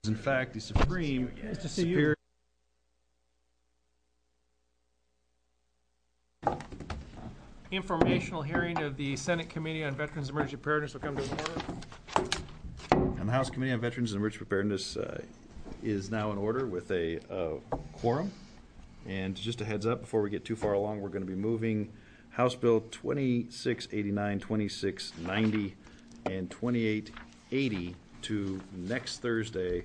in fact the Supreme Nice to see Superior. Informational hearing of the Senate Committee on Veterans Emergency Preparedness will come to order. And the House Committee on Veterans and Emergency Preparedness is now in order with a quorum. And just a heads up, before we get too far along, we're going to be moving House Bill 2689, 2690, and 2880 to next Thursday,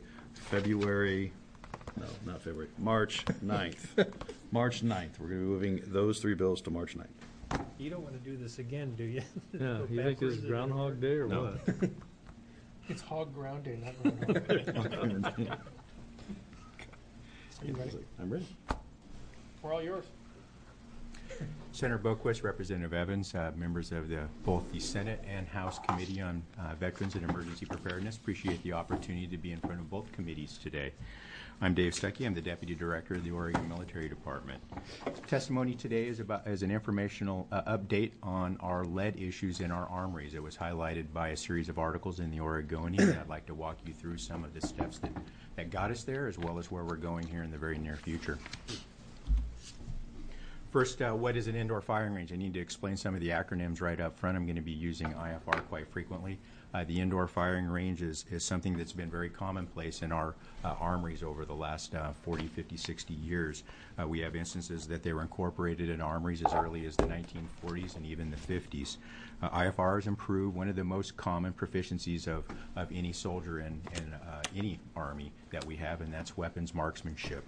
March 9th. March 9th. We're going to be moving those three bills to March 9th. You don't want to do this again, do you? Yeah, you think this is Groundhog Day or No. what? It's Hog Ground Day, not Groundhog Day. Are you ready? I'm ready. We're all yours. Senator Boquist, Representative Evans, members of both the Senate and House Committee on Veterans and Emergency Preparedness. Appreciate the opportunity to be in front of both committees today. I'm Dave Stuckey. I'm the Deputy Director of the Oregon Military Department. Testimony today is an informational update on our lead issues in our armories. It was highlighted by a series of articles in the Oregonian. I'd like to walk you through some of the steps that got us there, as well as where we're going here in the very near future. First, what is an indoor firing range? I need to explain some of the acronyms right up front. I'm going to be using IFR quite frequently. The indoor firing range is something that's been very commonplace in our armories over the last 40, 50, 60 years. We have instances that they were incorporated in armories as early as the 1940s and even the 50s. IFR has improved one of the most common proficiencies of any soldier in any army that we have, and that's weapons marksmanship.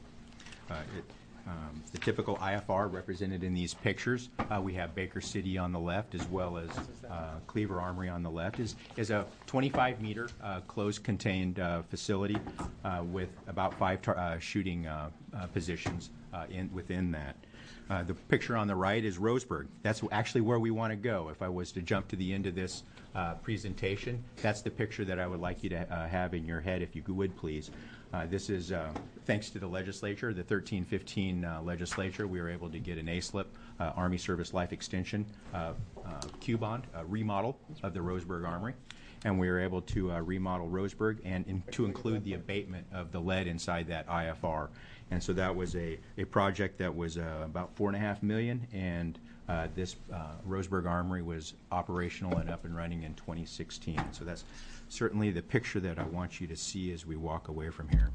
The typical IFR represented in these pictures, we have Baker City on the left as well as Cleaver Armory on the left, is a 25-meter closed contained facility with about 5 shooting positions within that. The picture on the right is Roseburg. That's actually where we want to go. If I was to jump to the end of this presentation, that's the picture that I would like you to have in your head, if you would please. This is thanks to the legislature, the 1315 legislature. We were able to get an ASLIP, Army Service Life Extension Q-bond, remodel of the Roseburg Armory. And we were able to remodel Roseburg and to include the abatement of the lead inside that IFR. And so that was a project that was about $4.5 million, and this Roseburg Armory was operational and up and running in 2016. So that's certainly the picture that I want you to see as we walk away from here.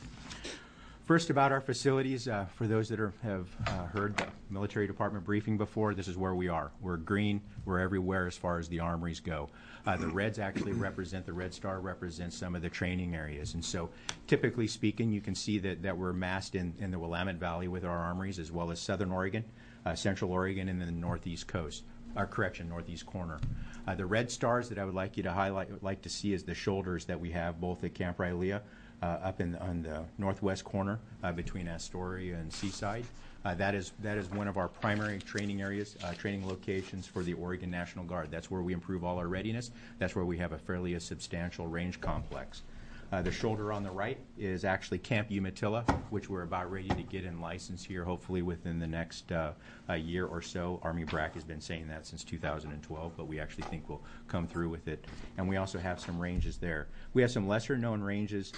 First, about our facilities, for those that have heard the military department briefing before, this is where we are. We're green. We're everywhere as far as the armories go. The reds actually represent, the red star represents some of the training areas. And so typically speaking, you can see that we're massed in the Willamette Valley with our armories, as well as Southern Oregon, Central Oregon, and then the Northeast coast. Northeast corner. The red stars that I would like you to highlight, like to see, is the shoulders that we have both at Camp Rylea up on the northwest corner between Astoria and Seaside. That is one of our primary training areas, training locations for the Oregon National Guard. That's where we improve all our readiness. That's where we have a fairly substantial range complex. The shoulder on the right is actually Camp Umatilla, which we're about ready to get in license here, hopefully within the next year or so. Army BRAC has been saying that since 2012, but we actually think we'll come through with it. And we also have some ranges there. We have some lesser-known ranges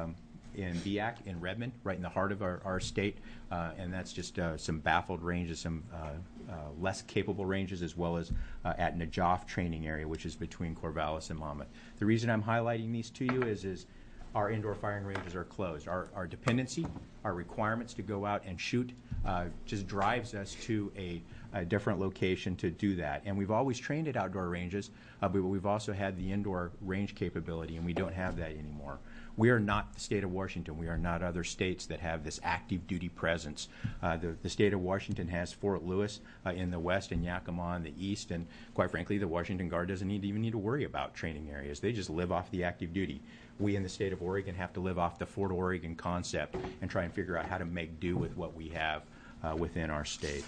in BIAC in Redmond, right in the heart of our state, and that's just some baffled ranges, some less capable ranges, as well as at Najaf training area, which is between Corvallis and Monmouth. The reason I'm highlighting these to you is our indoor firing ranges are closed. Our dependency, our requirements to go out and shoot just drives us to a different location to do that. And we've always trained at outdoor ranges, but we've also had the indoor range capability, and we don't have that anymore. We are not the state of Washington. We are not other states that have this active duty presence. The state of Washington has Fort Lewis in the west and Yakima in the east, and quite frankly, the Washington Guard doesn't even need to worry about training areas. They just live off the active duty. We in the state of Oregon have to live off the Fort Oregon concept and try and figure out how to make do with what we have within our state.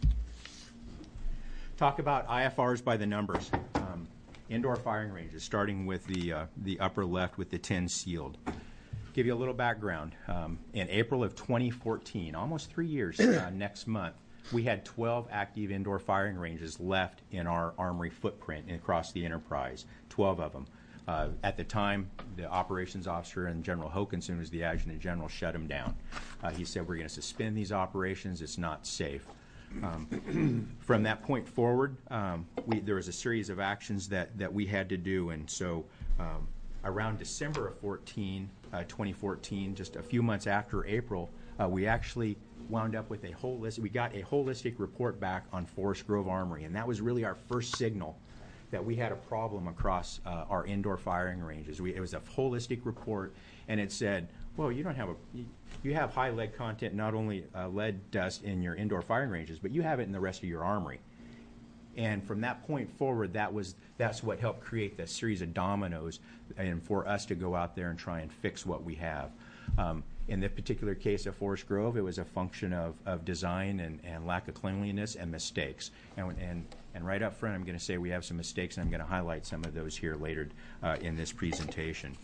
Talk about IFRs by the numbers. Indoor firing ranges, starting with the upper left with the 10 sealed. Give you a little background. In April of 2014, almost 3 years next month, we had 12 active indoor firing ranges left in our armory footprint across the enterprise, 12 of them. At the time, the operations officer and General Hokanson, who's the adjutant general, shut him down. He said, we're going to suspend these operations. It's not safe. From that point forward, there was a series of actions that we had to do. And so around December of 2014, just a few months after April, we actually wound up with we got a holistic report back on Forest Grove Armory. And that was really our first signal that we had a problem across our indoor firing ranges. It was a holistic report, and it said, well, you have high lead content, not only lead dust in your indoor firing ranges, but you have it in the rest of your armory. And from that point forward, that's what helped create the series of dominoes, and for us to go out there and try and fix what we have. In the particular case of Forest Grove, it was a function of design and lack of cleanliness and mistakes. And right up front, I'm going to say we have some mistakes, and I'm going to highlight some of those here later in this presentation.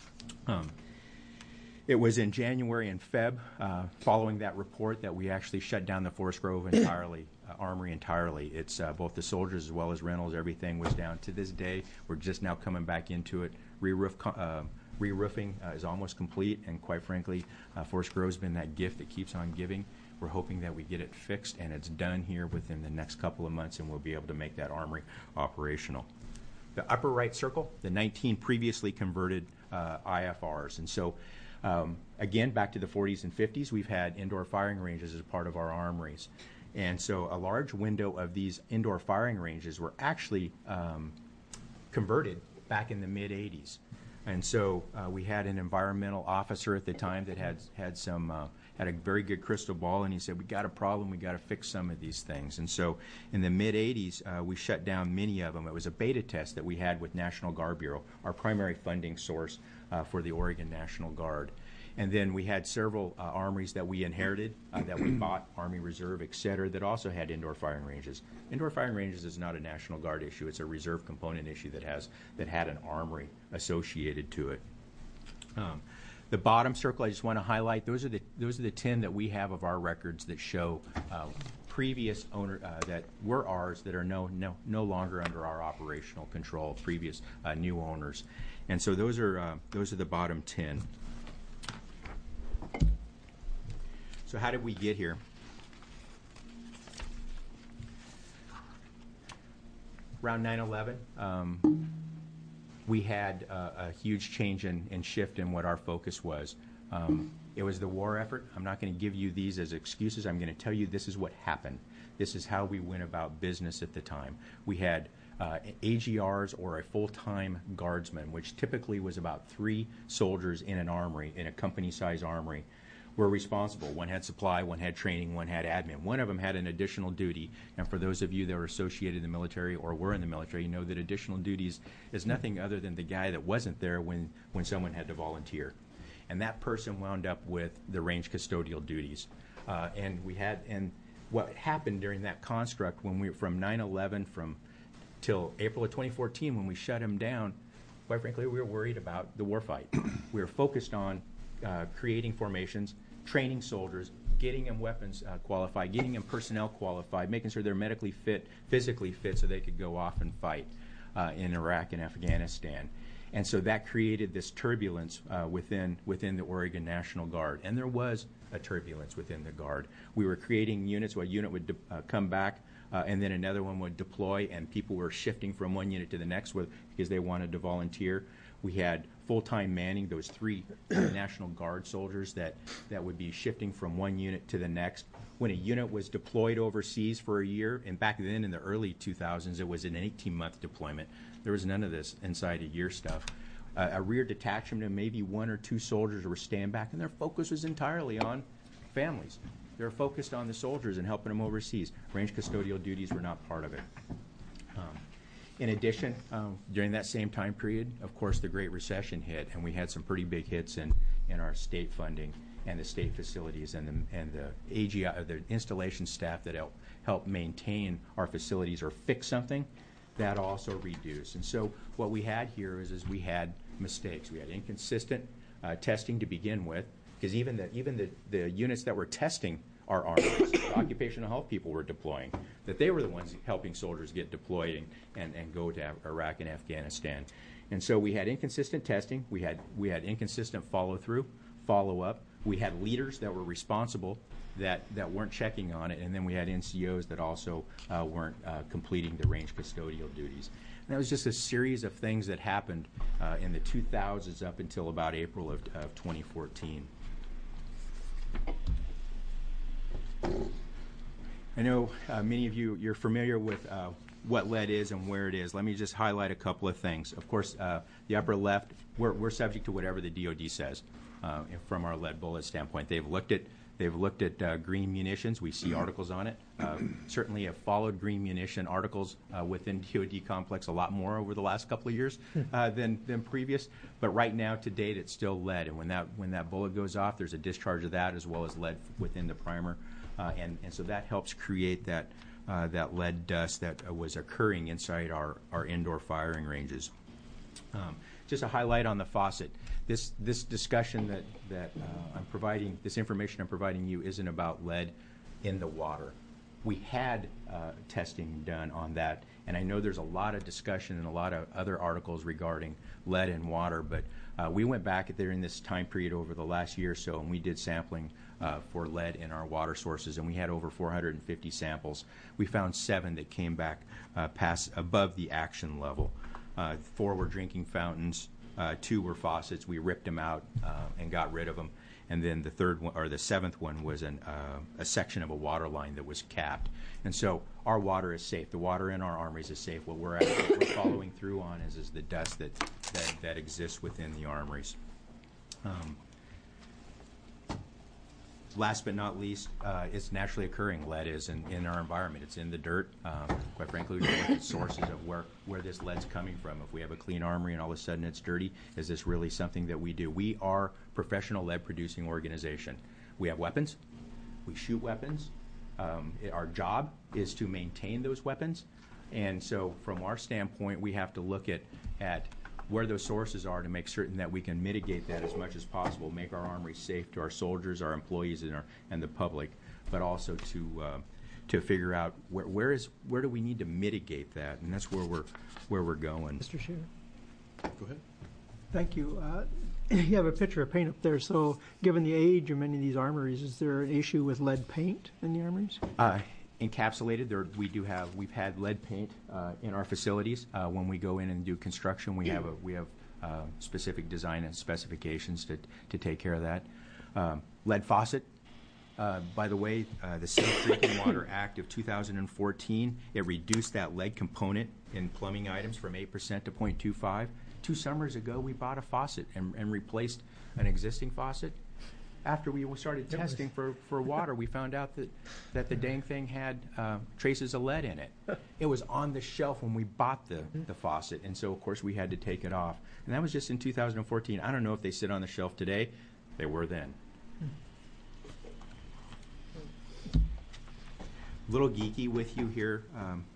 It was in January and Feb, following that report, that we actually shut down the Forest Grove armory entirely. It's both the soldiers as well as rentals. Everything was down. To this day, we're just now coming back into it. Re-roofing is almost complete, and quite frankly, Forest Grove's been that gift that keeps on giving. We're hoping that we get it fixed, and it's done here within the next couple of months, and we'll be able to make that armory operational. The upper right circle, the 19 previously converted IFRs. And so, again, back to the 40s and 50s, we've had indoor firing ranges as part of our armories. And so a large window of these indoor firing ranges were actually converted back in the mid-'80s. And so we had an environmental officer at the time that had a very good crystal ball, and he said, we got a problem, we got to fix some of these things. And so in the mid-'80s, we shut down many of them. It was a beta test that we had with National Guard Bureau, our primary funding source for the Oregon National Guard. And then we had several armories that we inherited, that we bought, Army Reserve, et cetera, that also had indoor firing ranges. Indoor firing ranges is not a National Guard issue. It's a reserve component issue that had an armory associated to it. The bottom circle I just want to highlight, those are the 10 that we have of our records that show previous owner that were ours that are no longer under our operational control, previous new owners. And so those are the bottom 10. So how did we get here? Around 9/11, we had a huge change and shift in what our focus was. It was the war effort. I'm not going to give you these as excuses. I'm going to tell you this is what happened. This is how we went about business at the time. We had AGRs, or a full-time guardsman, which typically was about 3 soldiers in an armory, in a company-size armory, were responsible. One had supply, one had training, one had admin. One of them had an additional duty, and for those of you that are associated in the military or were in the military, you know that additional duties is nothing other than the guy that wasn't there when someone had to volunteer. And that person wound up with the range custodial duties. And what happened during that construct, when we were from 9/11 till April of 2014, when we shut him down, quite frankly, we were worried about the war fight. We were focused on creating formations, training soldiers, getting them weapons qualified, getting them personnel qualified, making sure they're medically fit, physically fit, so they could go off and fight in Iraq and Afghanistan. And so that created this turbulence within the Oregon National Guard. And there was a turbulence within the Guard. We were creating units. A unit would come back, and then another one would deploy, and people were shifting from one unit to the next because they wanted to volunteer. We had full-time manning, those 3 National Guard soldiers that would be shifting from one unit to the next. When a unit was deployed overseas for a year, and back then in the early 2000s, it was an 18-month deployment. There was none of this inside a year stuff. A rear detachment of maybe 1 or 2 soldiers were staying back, and their focus was entirely on families. They were focused on the soldiers and helping them overseas. Range custodial duties were not part of it. In addition, during that same time period, of course, the Great Recession hit, and we had some pretty big hits in our state funding and the state facilities and the AGI, the installation staff that helped maintain our facilities or fix something. That also reduced. And so what we had here is we had mistakes. We had inconsistent testing to begin with, because even the units that were testing our armies, the occupational health people were deploying, that they were the ones helping soldiers get deployed and go to Iraq and Afghanistan. And so we had inconsistent testing, we had inconsistent follow-through, follow-up, we had leaders that were responsible that weren't checking on it, and then we had NCOs that also weren't completing the range custodial duties. And that was just a series of things that happened in the 2000s up until about April of 2014. I know many of you, you're familiar with what lead is and where it is. Let me just highlight a couple of things. Of course, the upper left, we're subject to whatever the DoD says from our lead bullet standpoint. They've looked at green munitions. We see articles on it. Certainly have followed green munition articles within DoD complex a lot more over the last couple of years than previous. But right now, to date, it's still lead. And when that bullet goes off, there's a discharge of that as well as lead within the primer. And so that helps create that lead dust that was occurring inside our indoor firing ranges. Just a highlight on the faucet. This discussion that I'm providing, this information I'm providing you isn't about lead in the water. We had testing done on that, and I know there's a lot of discussion and a lot of other articles regarding lead in water, but we went back during this time period over the last year or so, and we did sampling for lead in our water sources, and we had over 450 samples. We found 7 that came back above the action level. 4 were drinking fountains, 2 were faucets. We ripped them out and got rid of them. And then the third one, or the 7th one, was a section of a water line that was capped. And so our water is safe. The water in our armories is safe. What we're following through on is the dust that exists within the armories. Last but not least, it's naturally occurring. Lead is in our environment. It's in the dirt. Quite frankly, we look at sources of where this lead's coming from. If we have a clean armory and all of a sudden it's dirty, is this really something that we do? We are a professional lead-producing organization. We have weapons. We shoot weapons. Our job is to maintain those weapons. And so from our standpoint, we have to look at where those sources are to make certain that we can mitigate that as much as possible, make our armory safe to our soldiers, our employees, and the public, but also to figure out where do we need to mitigate that, and that's where we're going. Mr. Chair. Go ahead. Thank you. You have a picture of paint up there. So, given the age of many of these armories, is there an issue with lead paint in the armories? Encapsulated, we've had lead paint in our facilities. When we go in and do construction, we have specific design and specifications to take care of that. Lead faucet. By the way, the Safe Drinking Water Act of 2014, it reduced that lead component in plumbing items from 8% to 0.25. 2 summers ago, we bought a faucet and replaced an existing faucet. After we started testing for water, we found out that the dang thing had traces of lead in it. It was on the shelf when we bought the faucet, and so, of course, we had to take it off. And that was just in 2014. I don't know if they sit on the shelf today. They were then. A little geeky with you here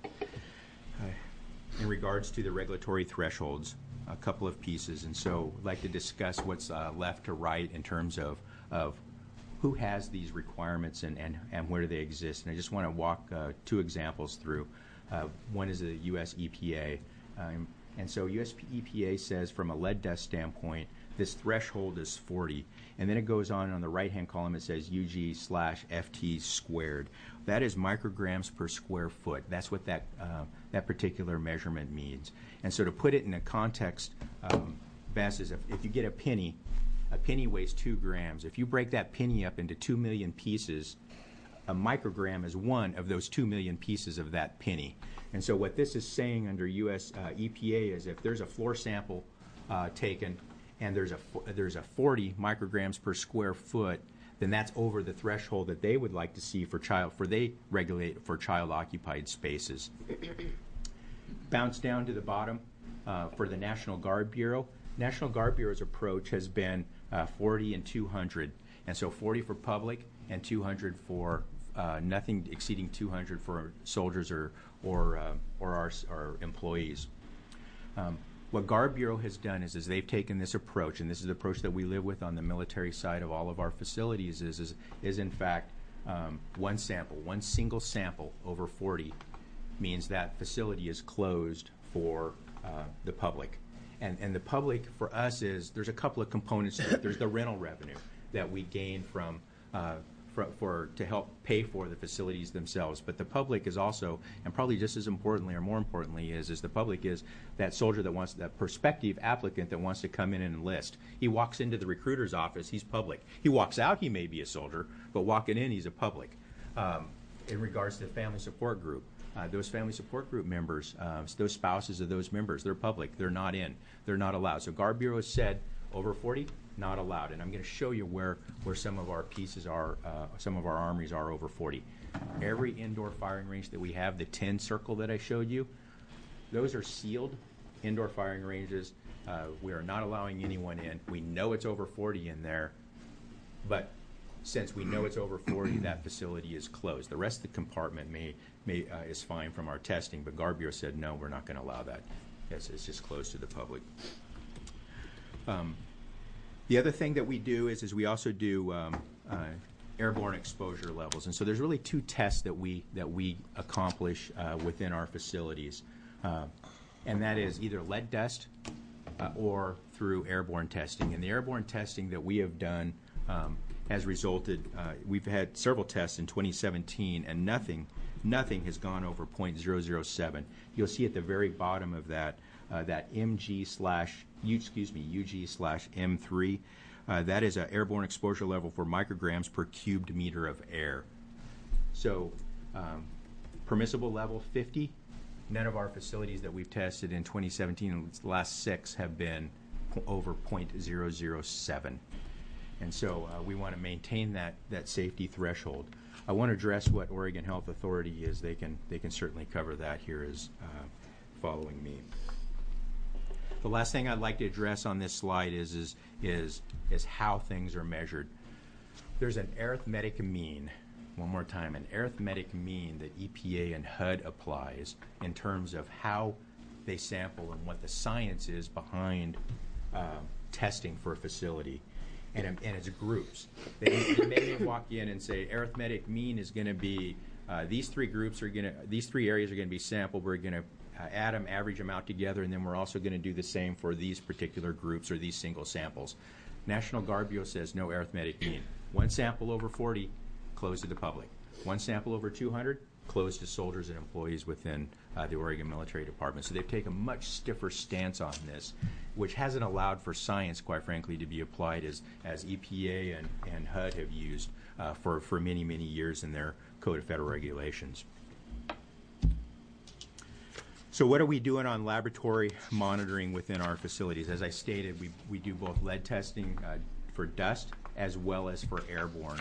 in regards to the regulatory thresholds, a couple of pieces. And so I'd like to discuss what's left to right in terms of who has these requirements and where do they exist. And I just want to walk 2 examples through. One is the U.S. EPA. And so U.S. EPA says from a lead dust standpoint, this threshold is 40. And then it goes on the right-hand column, it says UG/FT squared. That is micrograms per square foot. That's what that particular measurement means. And so to put it in a context, best is if you get a penny weighs 2 grams. If you break that penny up into 2 million pieces, a microgram is one of those 2 million pieces of that penny. And so what this is saying under U.S. EPA is if there's a floor sample taken and there's a 40 micrograms per square foot, then that's over the threshold that they would like to see they regulate for child-occupied spaces. Bounce down to the bottom for the National Guard Bureau. National Guard Bureau's approach has been 40 and 200, and so 40 for public and 200 for nothing exceeding 200 for soldiers or our employees. What Guard Bureau has done is they've taken this approach, and this is the approach that we live with on the military side of all of our facilities, is in fact one single sample over 40 means that facility is closed for the public. And the public, for us, there's a couple of components to it. There's the rental revenue that we gain to help pay for the facilities themselves. But the public is also, and probably just as importantly or more importantly, is the public is that soldier that prospective applicant that wants to come in and enlist. He walks into the recruiter's office, he's public. He walks out, he may be a soldier, but walking in, he's a public. In regards to the family support group, those family support group members, those spouses of those members, they're public. They're not in. They're not allowed. So Guard Bureau has said over 40, not allowed. And I'm going to show you where some of our pieces are, some of our armories are over 40. Every indoor firing range that we have, the 10 circle that I showed you, those are sealed indoor firing ranges. We are not allowing anyone in. We know it's over 40 in there, but since we know it's over 40, that facility is closed. The rest of the compartment is fine from our testing, but Guard Bureau said, no, we're not going to allow that. It's just closed to the public. The other thing that we do is we also do airborne exposure levels. And so there's really two tests that we accomplish within our facilities. And that is either lead dust or through airborne testing. And the airborne testing that we have done has resulted, we've had several tests in 2017, and nothing has gone over .007. You'll see at the very bottom of that UG/M3. That is an airborne exposure level for micrograms per cubic meter of air. So permissible level 50. None of our facilities that we've tested in 2017, and the last 6 have been over .007. And so we want to maintain that safety threshold. I want to address what Oregon Health Authority is. They can certainly cover that here as following me. The last thing I'd like to address on this slide is how things are measured. There's an arithmetic mean, one more time, an arithmetic mean that EPA and HUD applies in terms of how they sample and what the science is behind testing for a facility. And it's groups. They may walk in and say arithmetic mean is going to be these three areas are going to be sampled. We're going to add them, average them out together, and then we're also going to do the same for these particular groups or these single samples. National Guard Bureau says no arithmetic mean. One sample over 40, closed to the public. One sample over 200, closed to soldiers and employees within the Oregon Military Department. So they've taken a much stiffer stance on this, which hasn't allowed for science, quite frankly, to be applied as EPA and HUD have used for many, many years in their Code of Federal Regulations. So what are we doing on laboratory monitoring within our facilities? As I stated, we do both lead testing for dust as well as for airborne.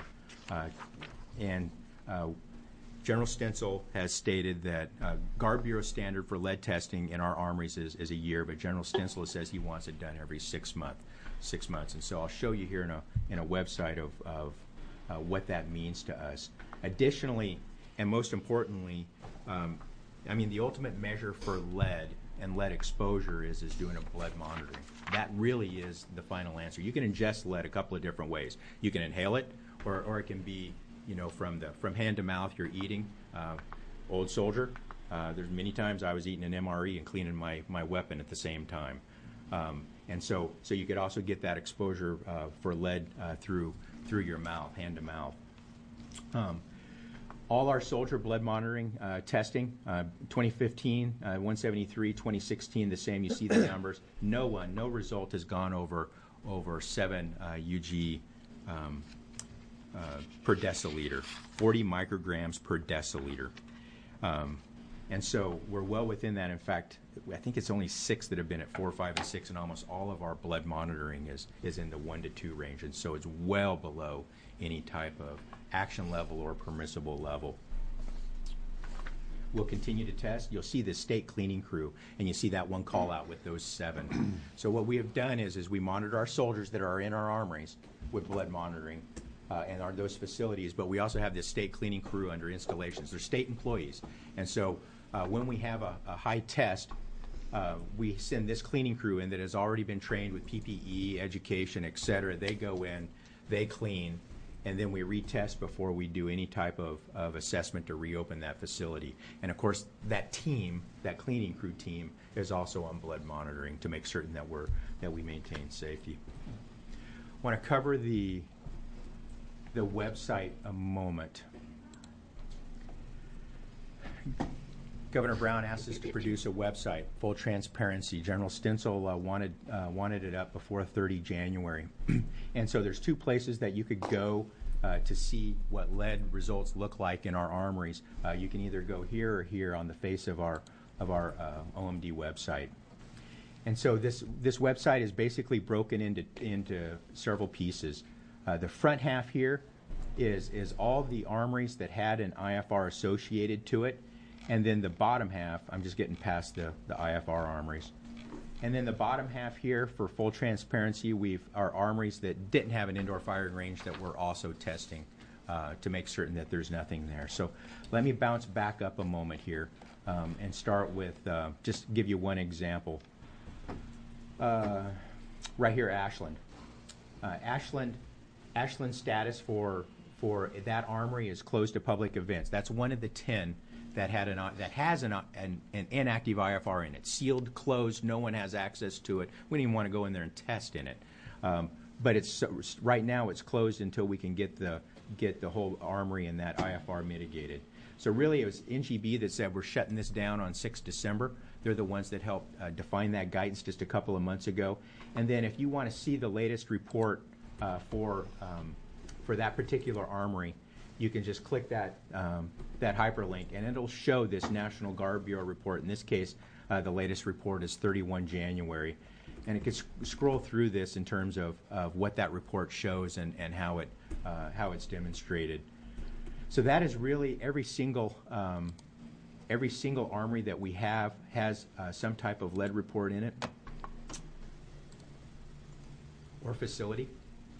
General Stencil has stated that Guard Bureau standard for lead testing in our armories is a year, but General Stencil says he wants it done every 6 months. And so I'll show you here in a website of what that means to us. Additionally, and most importantly, the ultimate measure for lead and lead exposure is doing a blood monitoring. That really is the final answer. You can ingest lead a couple of different ways. You can inhale it, or it can be, from hand to mouth. You're eating. Old soldier. There's many times I was eating an MRE and cleaning my weapon at the same time. And so you could also get that exposure for lead through your mouth, hand to mouth. All our soldier blood monitoring testing, 2015, 173, 2016, the same. You see the numbers. No result has gone over 7 UG per deciliter, 40 micrograms per deciliter. And so we're well within that. In fact, I think it's only 6 that have been at 4, 5, and 6, and almost all of our blood monitoring is in the 1 to 2 range. And so it's well below any type of action level or permissible level. We'll continue to test. You'll see the state cleaning crew, and you see that one call out with those 7. So what we have done is we monitor our soldiers that are in our armories with blood monitoring and those facilities, but we also have this state cleaning crew under installations. They're state employees. And so when we have a high test, we send this cleaning crew in that has already been trained with PPE, education, et cetera. They go in, they clean, and then we retest before we do any type of assessment to reopen that facility. And of course, that team, that cleaning crew team, is also on blood monitoring to make certain that we maintain safety. I want to cover the website a moment. Governor Brown asked us to produce a website, full transparency. General Stensel wanted it up before 30 January. And so there's two places that you could go to see what lead results look like in our armories. You can either go here or here on the face of our OMD website. And so this website is basically broken into several pieces. The front half here is all the armories that had an IFR associated to it. And then the bottom half, I'm just getting past the IFR armories. And then the bottom half here, for full transparency, our armories that didn't have an indoor firing range that we're also testing to make certain that there's nothing there. So let me bounce back up a moment here and start with, just give you one example. Right here, Ashland. Ashland's status for that armory is closed to public events. That's one of the 10 that has an inactive IFR in it. Sealed, closed, no one has access to it. We don't even want to go in there and test in it. But right now it's closed until we can get the whole armory and that IFR mitigated. So really it was NGB that said we're shutting this down on 6 December. They're the ones that helped define that guidance just a couple of months ago. And then if you want to see the latest report for that particular armory, you can just click that hyperlink, and it'll show this National Guard Bureau report. In this case, the latest report is 31 January. And it can scroll through this in terms of what that report shows and how it's demonstrated. So that is really every single armory that we have has some type of lead report in it or facility.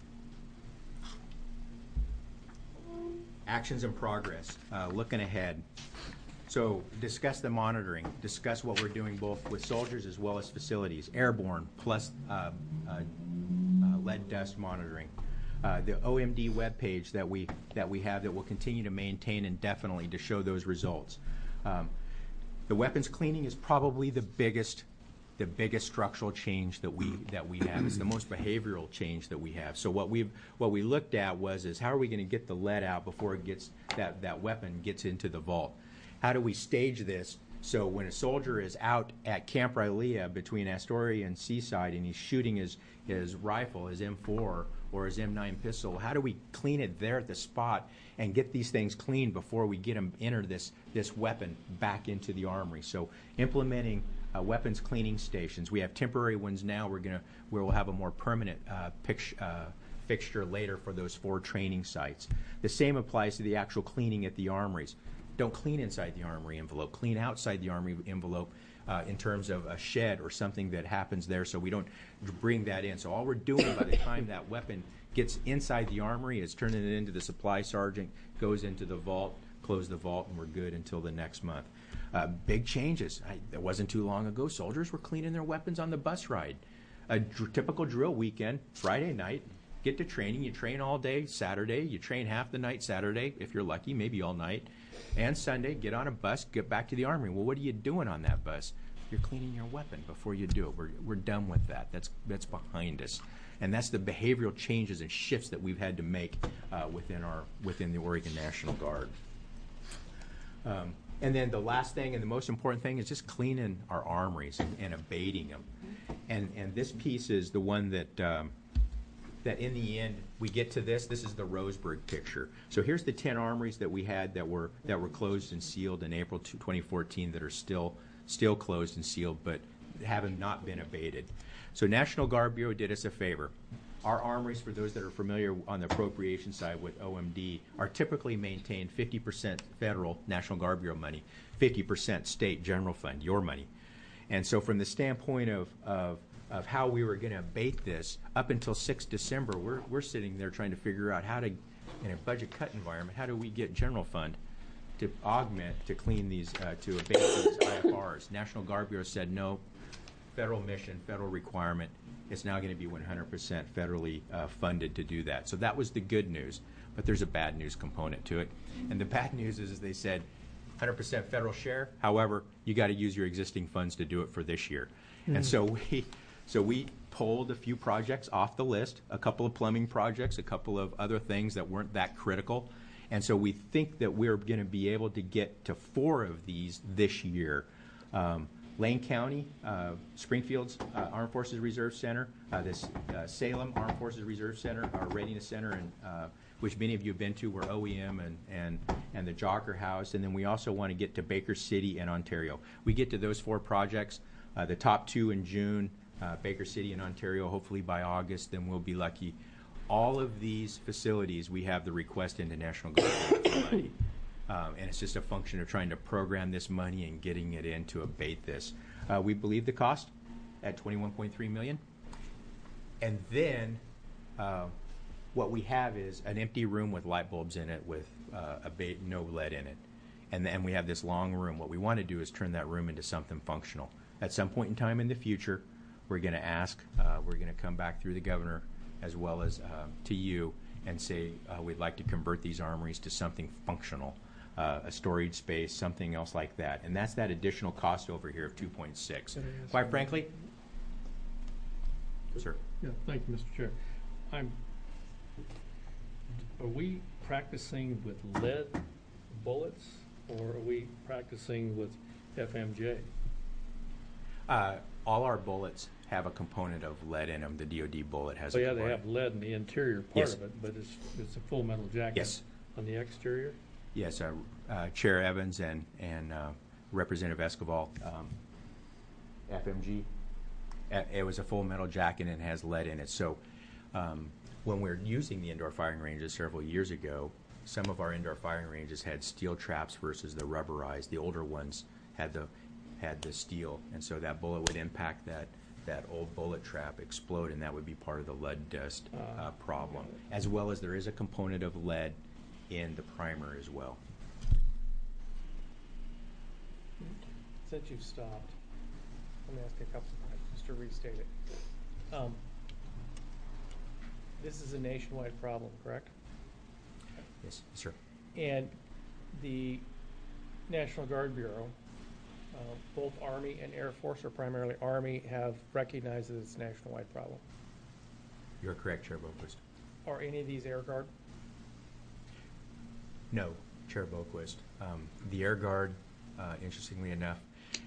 Actions in progress, looking ahead. So discuss the monitoring, discuss what we're doing both with soldiers as well as facilities, airborne plus lead dust monitoring. The OMD webpage that we have that we'll continue to maintain indefinitely to show those results. The weapons cleaning is probably the biggest structural change that we have. It's the most behavioral change that we have. So what we looked at is how are we going to get the lead out before it gets that weapon gets into the vault? How do we stage this so when a soldier is out at Camp Rylea between Astoria and Seaside and he's shooting his rifle, his M4 or his M9 pistol, how do we clean it there at the spot and get these things cleaned before we get them enter this weapon back into the armory? So implementing weapons cleaning stations. We have temporary ones now. We'll have a more permanent fixture later for those 4 training sites. The same applies to the actual cleaning at the armories. Don't clean inside the armory envelope. Clean outside the armory envelope in terms of a shed or something that happens there, so we don't bring that in. So all we're doing by the time that weapon gets inside the armory is turning it into the supply sergeant, goes into the vault, close the vault, and we're good until the next month. Big changes. It wasn't too long ago. Soldiers were cleaning their weapons on the bus ride. A typical drill weekend, Friday night, get to training. You train all day Saturday. You train half the night Saturday, if you're lucky, maybe all night. And Sunday, get on a bus, get back to the armory. Well, what are you doing on that bus? You're cleaning your weapon before you do it. We're done with that. That's behind us. And that's the behavioral changes and shifts that we've had to make within the Oregon National Guard. And then the last thing and the most important thing is just cleaning our armories and abating them. And this piece is the one that in the end we get to this. This is the Roseburg picture. So here's the 10 armories that we had that were closed and sealed in April 2014 that are still closed and sealed but have not been abated. So National Guard Bureau did us a favor. Our armories, for those that are familiar on the appropriation side with OMD, are typically maintained 50% federal National Guard Bureau money, 50% state general fund, your money. And so from the standpoint of how we were going to abate this, up until 6 December, we're sitting there trying to figure out how to, in a budget cut environment, how do we get general fund to augment, to clean these, to abate these IFRs. National Guard Bureau said no. federal mission, federal requirement. It's now going to be 100% federally funded to do that. So that was the good news, but there's a bad news component to it. And the bad news is they said 100% federal share. However, you got to use your existing funds to do it for this year. And so we pulled a few projects off the list, a couple of plumbing projects, a couple of other things that weren't that critical. And so we think that we're going to be able to get to 4 of these this year. Lane County, Springfield's Armed Forces Reserve Center, this Salem Armed Forces Reserve Center, our Readiness Center, and which many of you have been to, where OEM and the Jocker House, and then we also want to get to Baker City and Ontario. We get to those 4 projects, the top 2 in June, Baker City and Ontario, hopefully by August, then we'll be lucky. All of these facilities, we have the request into National Guard for money. And it's just a function of trying to program this money and getting it in to abate this. We believe the cost at $21.3 million. And then what we have is an empty room with light bulbs in it with no lead in it. And then we have this long room. What we want to do is turn that room into something functional. At some point in time in the future, we're going to ask, we're going to come back through the governor as well as to you and say we'd like to convert these armories to something functional. A storage space, something else like that. And that's that additional cost over here of 2.6. Quite frankly, sir. Yeah, thank you, Mr. Chair. Are we practicing with lead bullets, or are we practicing with FMJ? All our bullets have a component of lead in them. The DoD bullet has Oh a yeah, component. they have lead in the interior part Yes. of it, but it's a full metal jacket Yes. on the exterior? Yes, Chair Evans and Representative Escobar, FMG, it was a full metal jacket and it has lead in it. So when we were using the indoor firing ranges several years ago, some of our indoor firing ranges had steel traps versus the rubberized. The older ones had the steel, and so that bullet would impact that old bullet trap, explode, and that would be part of the lead dust problem. As well as there is a component of lead in the primer as well. Since you've stopped, let me ask you a couple of just to restate it. This is a nationwide problem, correct? Yes, sir. And the National Guard Bureau, both Army and Air Force, or primarily Army, have recognized that it's a nationwide problem. You're correct, Chair Boquist. Are any of these Air Guard? No, Chair Boquist. The Air Guard, interestingly enough,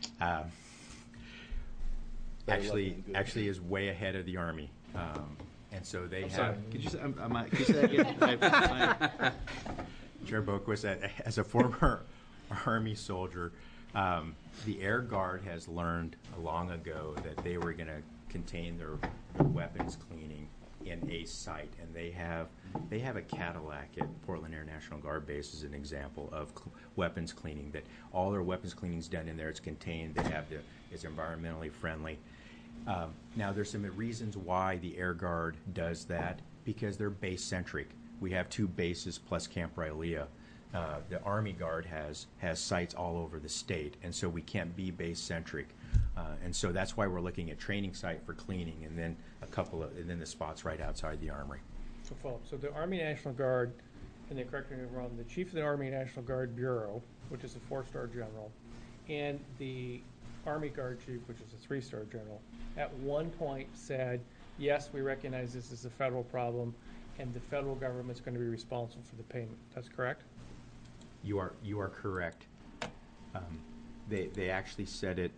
actually is way ahead of the Army. And so they have... Sorry, could you say, could you say that again? Chair Boquist, as a former Army soldier, the Air Guard has learned long ago that they were going to contain their weapons cleaning in a site, and they have a Cadillac at Portland Air National Guard Base as an example of weapons cleaning. That all their weapons cleaning is done in there. It's contained. It's environmentally friendly. Now, there's some reasons why the Air Guard does that, because they're base centric. We have 2 bases plus Camp Rylea. The Army Guard has sites all over the state, and so we can't be base centric. And so that's why we're looking at training site for cleaning, and then and then the spots right outside the armory. So follow up. So the Army National Guard, and then correct me if I'm wrong, the Chief of the Army National Guard Bureau, which is a 4-star general, and the Army Guard Chief, which is a 3-star general, at one point said, yes, we recognize this is a federal problem, and the federal government's going to be responsible for the payment. That's correct? You are correct. They actually said it.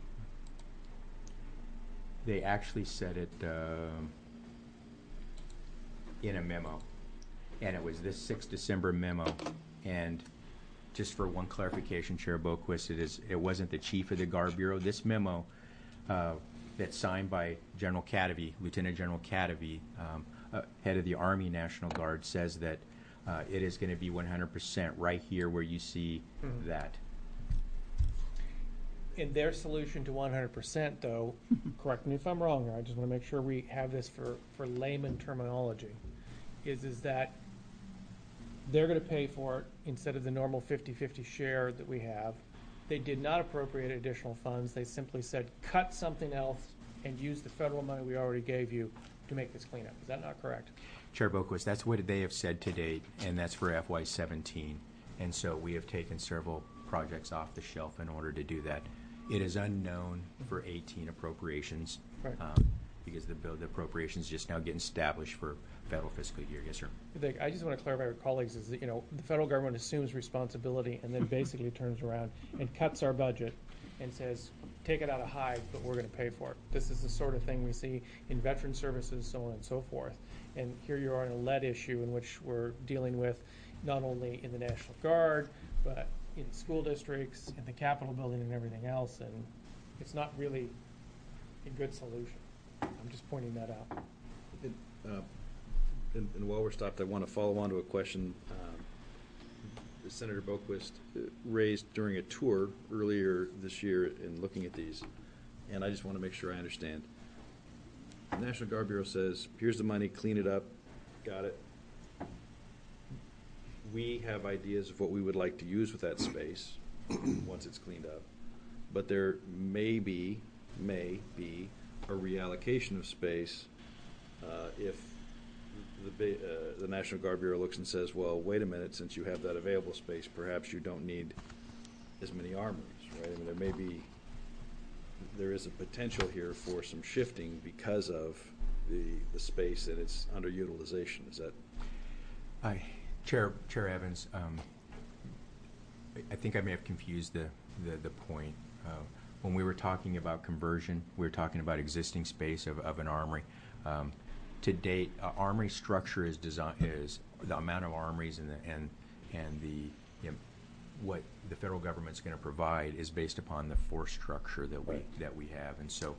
They actually said it in a memo, and it was this 6 December memo. And just for one clarification, Chair Boquist, it wasn't the Chief of the Guard Bureau. This memo that's signed by General Cadavy, Lieutenant General Cadavy, head of the Army National Guard, says that it is going to be 100% right here where you see that. In their solution to 100%, though, correct me if I'm wrong here, I just want to make sure we have this for layman terminology, is that they're going to pay for it instead of the normal 50-50 share that we have. They did not appropriate additional funds. They simply said, cut something else and use the federal money we already gave you to make this cleanup. Is that not correct? Chair Boquist, that's what they have said to date, and that's for FY17. And so we have taken several projects off the shelf in order to do that. It is unknown for 18 appropriations. Right. Because the appropriations just now getting established for federal fiscal year. Yes, sir. I just want to clarify with colleagues is that, the federal government assumes responsibility and then basically turns around and cuts our budget and says, take it out of Hyde, but we're going to pay for it. This is the sort of thing we see in veteran services, so on and so forth. And here you are in a lead issue in which we're dealing with not only in the National Guard, but in school districts, in the Capitol building and everything else. And it's not really a good solution. I'm just pointing that out. And while we're stopped, I want to follow on to a question Senator Boquist raised during a tour earlier this year in looking at these, and I just want to make sure I understand. The National Guard Bureau says, here's the money, clean it up, got it. We have ideas of what we would like to use with that space once it's cleaned up, but there may be a reallocation of space if the National Guard Bureau looks and says, well, wait a minute, since you have that available space, perhaps you don't need as many armories, right? I mean, there is a potential here for some shifting because of the space and its underutilization. Is that? Chair Evans, I think I may have confused the point. When we were talking about conversion, we were talking about existing space of an armory. To date, armory structure is the amount of armories and the what the federal government's going to provide is based upon the force structure that we have, and so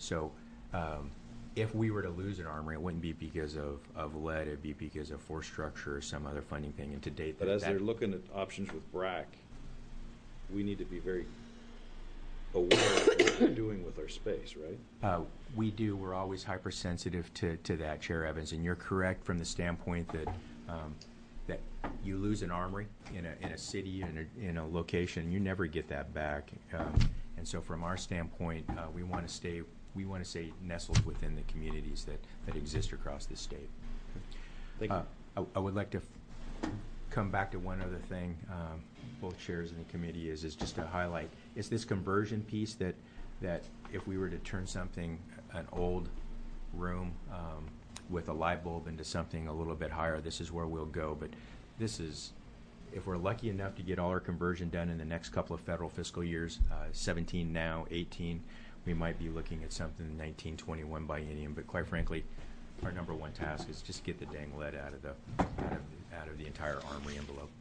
if we were to lose an armory, it wouldn't be because of lead; it'd be because of force structure or some other funding thing. And to date, but as they're looking at options with BRAC, we need to be very aware of what we're doing with our space, right? We do. We're always hypersensitive to that, Chair Evans, and you're correct from the standpoint that that you lose an armory in a city, in a location, you never get that back. And so, from our standpoint, we want to stay nestled within the communities that exist across the state. Thank you. I would like to come back to one other thing. Both chairs in the committee is just to highlight. It's this conversion piece that if we were to turn an old room with a light bulb into something a little bit higher, this is where we'll go. But this is, if we're lucky enough to get all our conversion done in the next couple of federal fiscal years, 17 now, 18, we might be looking at something in 1921 biennium. But quite frankly, our number one task is just get the dang lead out of the entire armory envelope.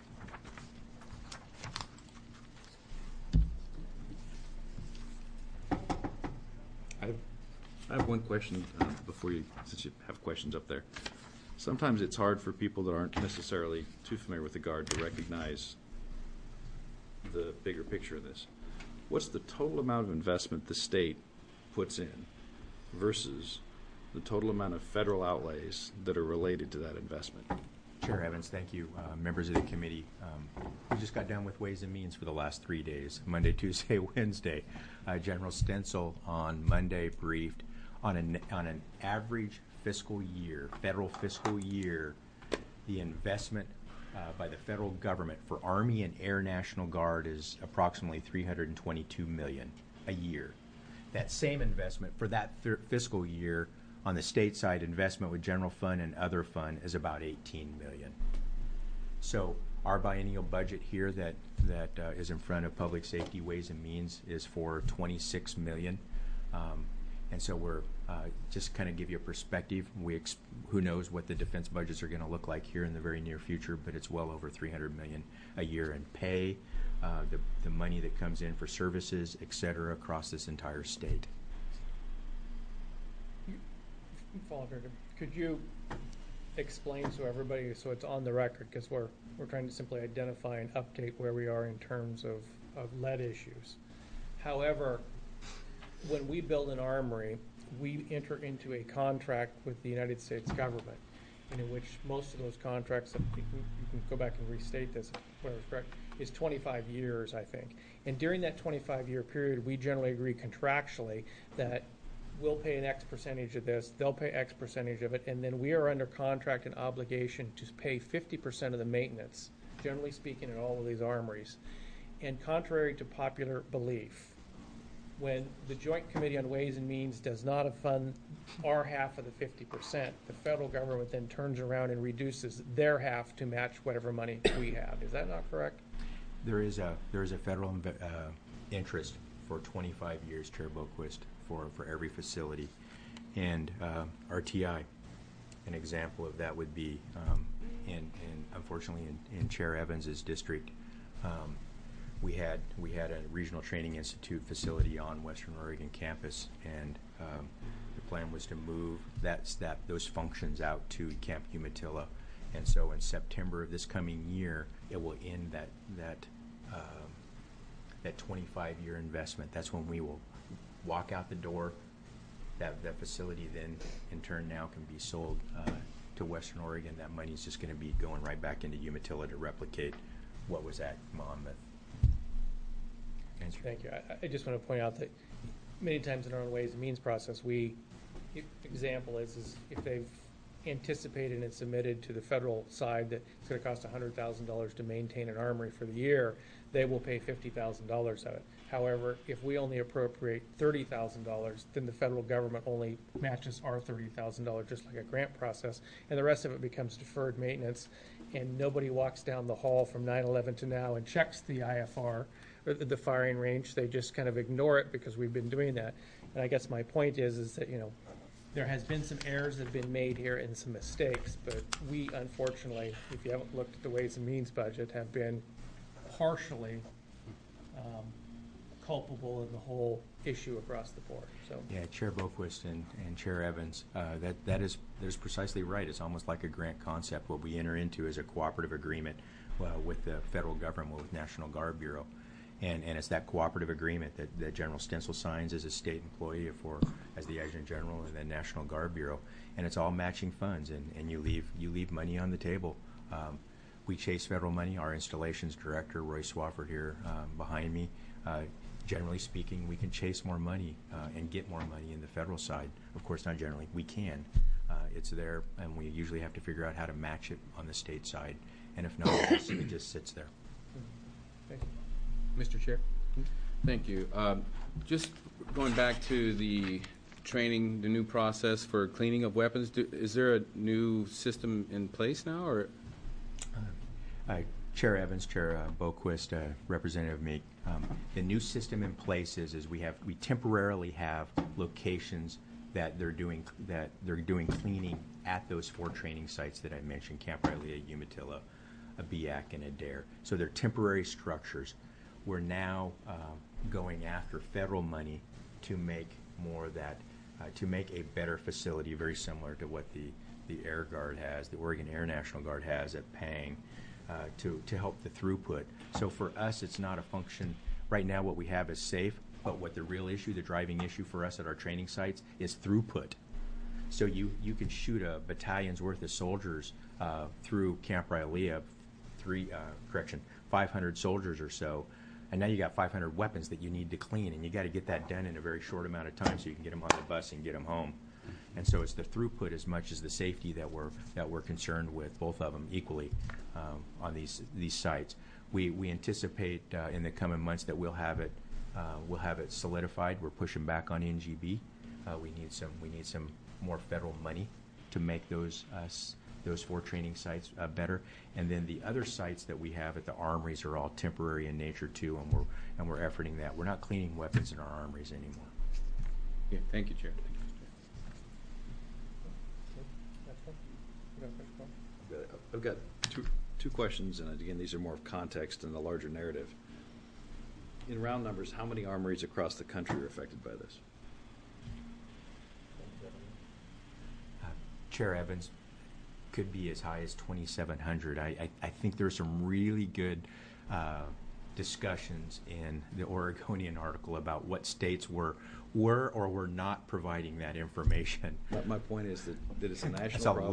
I have one question since you have questions up there. Sometimes it's hard for people that aren't necessarily too familiar with the Guard to recognize the bigger picture of this. What's the total amount of investment the state puts in versus the total amount of federal outlays that are related to that investment? Chair Evans, thank you. Members of the committee, we just got done with Ways and Means for the last 3 days, Monday, Tuesday, Wednesday. General Stencil on Monday briefed on an average fiscal year, federal fiscal year, the investment by the federal government for Army and Air National Guard is approximately $322 million a year. That same investment for that fiscal year on the state side, investment with general fund and other fund is about $18 million. So our biennial budget here that is in front of Public Safety, Ways and Means is for $26 million. And so we're just kind of give you a perspective. Who knows what the defense budgets are going to look like here in the very near future, but it's well over $300 million a year in pay, the money that comes in for services, et cetera, across this entire state. Could you explain to everybody so it's on the record, because we're trying to simply identify and update where we are in terms of lead issues. However, when we build an armory, we enter into a contract with the United States government. and in which most of those contracts, you can go back and restate this, if whatever's correct, is 25 years, I think. And during that 25-year period, we generally agree contractually that we'll pay an X percentage of this, they'll pay X percentage of it, and then we are under contract and obligation to pay 50% of the maintenance, generally speaking, in all of these armories. And contrary to popular belief, when the Joint Committee on Ways and Means does not fund our half of the 50%, the federal government then turns around and reduces their half to match whatever money we have. Is that not correct? There is a federal interest for 25 years, Chair Boquist, for every facility. And RTI, an example of that would be, and unfortunately in Chair Evans's district, we had a regional training institute facility on Western Oregon campus, and the plan was to move those functions out to Camp Umatilla. And so in September of this coming year, it will end that 25-year investment. That's when we will walk out the door. That facility then, in turn, now can be sold to Western Oregon. That money is just going to be going right back into Umatilla to replicate what was at Monmouth. Thank you. I just want to point out that many times in our Ways and Means process, example is if they've anticipated and submitted to the federal side that it's going to cost $100,000 to maintain an armory for the year, they will pay $50,000 of it. However, if we only appropriate $30,000, then the federal government only matches our $30,000, just like a grant process, and the rest of it becomes deferred maintenance, and nobody walks down the hall from 9/11 to now and checks the IFR, or the firing range. They just kind of ignore it because we've been doing that. And I guess my point is that, there has been some errors that have been made here and some mistakes, but we, unfortunately, if you haven't looked at the Ways and Means budget, have been partially culpable in the whole issue across the board. So yeah, Chair Boquist and Chair Evans, that is precisely right. It's almost like a grant concept. What we enter into is a cooperative agreement with the federal government, with National Guard Bureau. And it's that cooperative agreement that General Stencil signs as a state employee as the Adjutant General and then National Guard Bureau. And it's all matching funds, and you leave money on the table. We chase federal money. Our installations director, Roy Swafford here behind me, generally speaking, we can chase more money and get more money in the federal side. Of course, not generally. We can. It's there, and we usually have to figure out how to match it on the state side. And if not, it just sits there. thank you. Mr. Chair? Thank you. Just going back to the training, the new process for cleaning of weapons, is there a new system in place now, or? Chair Evans, Chair Boquist, Representative Meek, the new system in place is we temporarily have locations that they're doing cleaning at those 4 training sites that I mentioned: Camp Riley, Umatilla, Biak, and Adair. So they're temporary structures. We're now going after federal money to make more of that, to make a better facility, very similar to what the Air Guard has, the Oregon Air National Guard has at Pang, to help the throughput. So for us, it's not a function. Right now, what we have is safe, but what the real issue, the driving issue for us at our training sites is throughput. So you can shoot a battalion's worth of soldiers through Camp Riley, 500 soldiers or so, and now you got 500 weapons that you need to clean, and you got to get that done in a very short amount of time so you can get them on the bus and get them home. And so it's the throughput as much as the safety that we're concerned with, both of them equally, on these sites. We anticipate in the coming months that we'll have it solidified. We're pushing back on NGB. We need some more federal money to make those 4 training sites better. And then the other sites that we have at the armories are all temporary in nature too, and we're efforting that. We're not cleaning weapons in our armories anymore. Yeah, thank you, Chair. I've got two questions, and again, these are more of context and the larger narrative. In round numbers, how many armories across the country are affected by this? Chair Evans, could be as high as 2,700. I think there's some really good discussions in the Oregonian article about what states were or were not providing that information. My point is that it's a national It's a problem. lot.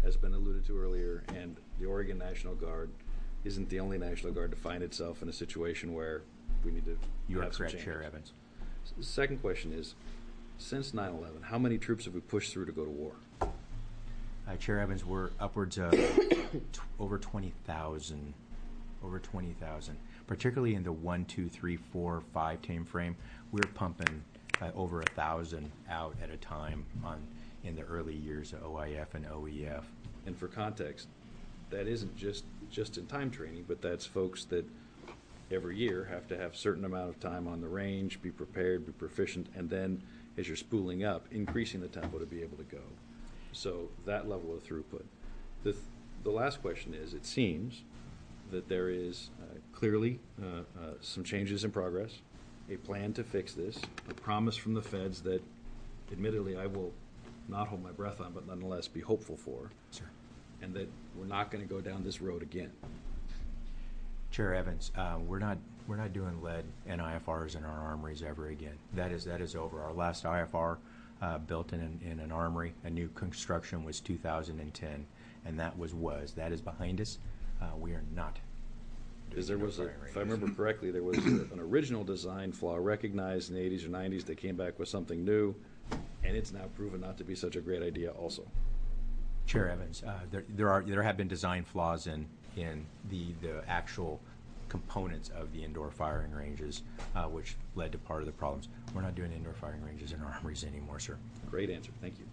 has been alluded to earlier, and the Oregon National Guard isn't the only National Guard to find itself in a situation where we need to You are have some correct, changes. Chair Evans. Second question is, since 9/11, how many troops have we pushed through to go to war? Chair Evans, we're upwards of over 20,000, particularly in the 1, 2, 3, 4, 5 time frame. We're pumping over 1,000 out at a time in the early years of OIF and OEF. And for context, that isn't just in time training, but that's folks that every year have to have a certain amount of time on the range, be prepared, be proficient, and then as you're spooling up, increasing the tempo to be able to go. So that level of throughput. The last question is, it seems that there is clearly some changes in progress, a plan to fix this, a promise from the feds that admittedly I will not hold my breath on, but nonetheless be hopeful for, Sir. and that we're not going to go down this road again. Chair Evans, we're not doing lead and IFRs in our armories ever again. That is over. Our last IFR built in an armory, a new construction, was 2010, and that is behind us. We are not. Because there was, if I remember correctly, there was an original design flaw recognized in the 80s or 90s. They came back with something new, and it's now proven not to be such a great idea also. Chair Evans, there have been design flaws in the actual components of the indoor firing ranges, which led to part of the problems. We're not doing indoor firing ranges in our armories anymore, sir. Great answer. Thank you.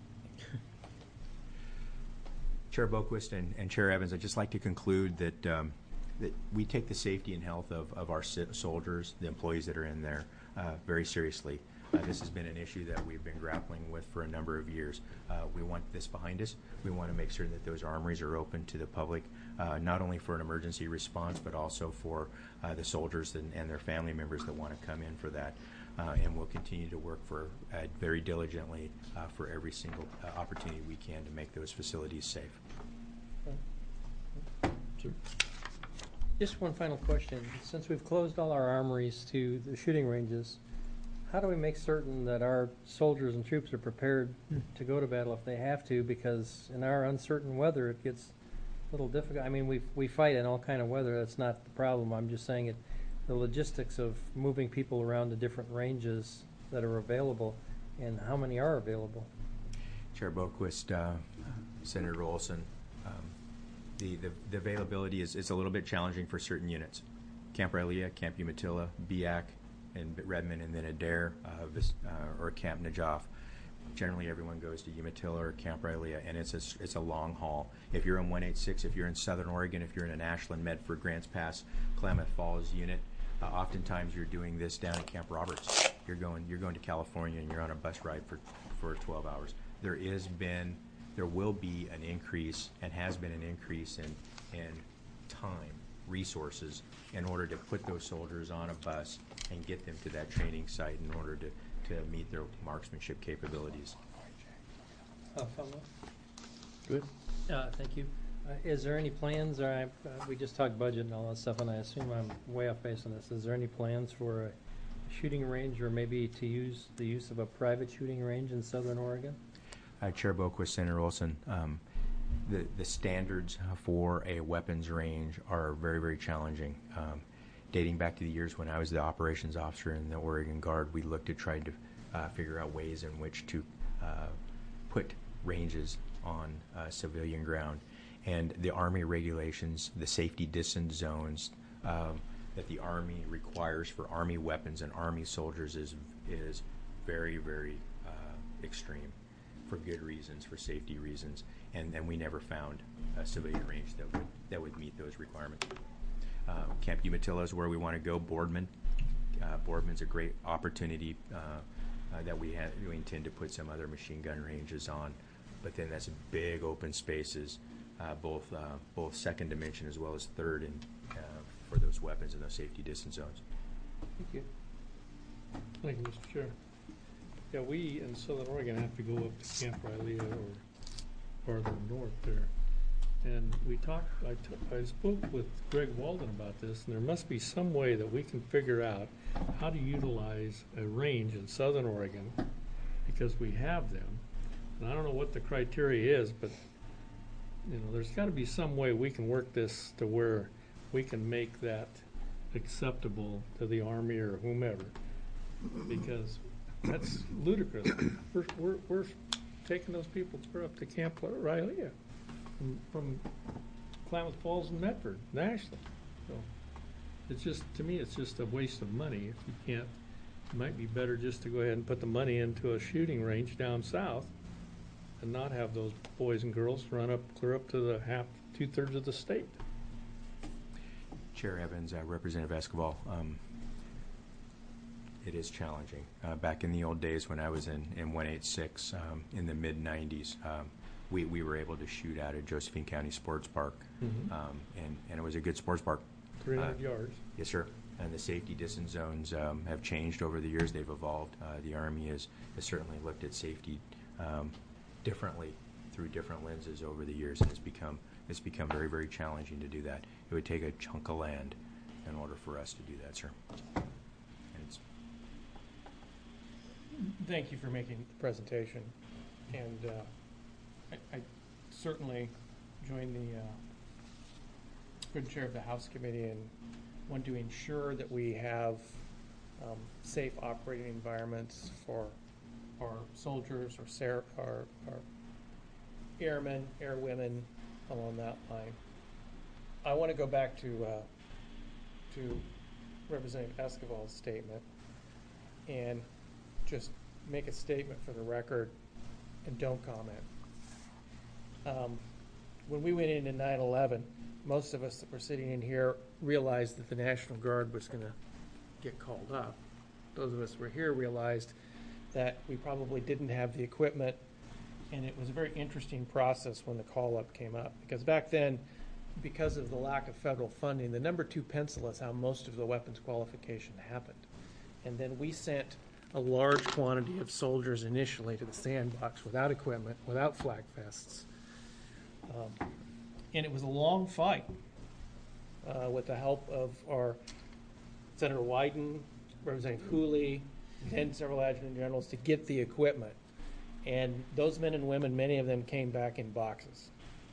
Chair Boquist and Chair Evans, I'd just like to conclude that we take the safety and health of our soldiers, the employees that are in there, very seriously. This has been an issue that we've been grappling with for a number of years. We want this behind us. We want to make sure that those armories are open to the public, not only for an emergency response, but also for the soldiers and their family members that want to come in for that. And we'll continue to work very diligently for every single opportunity we can to make those facilities safe. Just one final question. Since we've closed all our armories to the shooting ranges, how do we make certain that our soldiers and troops are prepared to go to battle if they have to? Because in our uncertain weather, it gets a little difficult. I mean, we fight in all kind of weather. That's not the problem. I'm just saying the logistics of moving people around the different ranges that are available, and how many are available. Chair Boquist, Senator Olson, the availability is a little bit challenging for certain units. Camp Rylea, Camp Umatilla, BIAC, and Redmond, and then Adair or Camp Najaf. Generally, everyone goes to Umatilla or Camp Rylea, and it's a long haul. If you're in 186, if you're in Southern Oregon, if you're in an Ashland, Medford, Grants Pass, Klamath Falls unit, oftentimes you're doing this down at Camp Roberts. You're going to California, and you're on a bus ride for 12 hours. There will be an increase, and has been an increase in time, resources, in order to put those soldiers on a bus and get them to that training site in order to meet their marksmanship capabilities. Good. Thank you. Is there any plans, or we just talked budget and all that stuff, and I assume I'm way off base on this. Is there any plans for a shooting range, or maybe to use the use of a private shooting range in Southern Oregon? Chair Boquist, Senator Olson, the standards for a weapons range are very, very challenging. Dating back to the years when I was the operations officer in the Oregon Guard, we looked at trying to figure out ways in which to put ranges on civilian ground. And the Army regulations, the safety distance zones that the Army requires for Army weapons and Army soldiers is very, very extreme, for good reasons, for safety reasons, and we never found a civilian range that would meet those requirements. Camp Umatilla is where we want to go. Boardman, Boardman's a great opportunity that we intend to put some other machine gun ranges on, but then that's big open spaces, both second dimension as well as third, for those weapons and those safety distance zones. Thank you. Thank you, Mr. Chair. Yeah, we in Southern Oregon have to go up to Camp Rylea or farther north there. And I spoke with Greg Walden about this, and there must be some way that we can figure out how to utilize a range in Southern Oregon, because we have them. And I don't know what the criteria is, but there's got to be some way we can work this to where we can make that acceptable to the Army or whomever, because that's ludicrous. We're taking those people clear up to Camp Rylea from Klamath Falls and Medford, Nashville. So it's just, to me, it's just a waste of money. If you can't, it might be better just to go ahead and put the money into a shooting range down south and not have those boys and girls run up, clear up to the two-thirds of the state. Chair Evans, Representative Escobar, it is challenging. Back in the old days when I was in 186, in the mid-90s, we were able to shoot out at Josephine County Sports Park, and it was a good sports park. 300 yards. Yes, sir. And the safety distance zones have changed over the years. They've evolved. The Army has certainly looked at safety differently through different lenses over the years, and it's become very, very challenging to do that. It would take a chunk of land in order for us to do that, sir. And it's Thank you for making the presentation, and I certainly join the good chair of the House Committee and want to ensure that we have safe operating environments for our soldiers, our airmen, airwomen along that line. I want to go back to Representative Escobar's statement and just make a statement for the record and don't comment. When we went into 9/11, most of us that were sitting in here realized that the National Guard was going to get called up. Those of us who were here realized that we probably didn't have the equipment, and it was a very interesting process when the call-up came up. Because back then, because of the lack of federal funding, the number 2 pencil is how most of the weapons qualification happened. And then we sent a large quantity of soldiers initially to the sandbox without equipment, without flag vests. And it was a long fight with the help of our Senator Wyden, Representative Cooley, then several adjutant generals to get the equipment. And those men and women, many of them came back in boxes.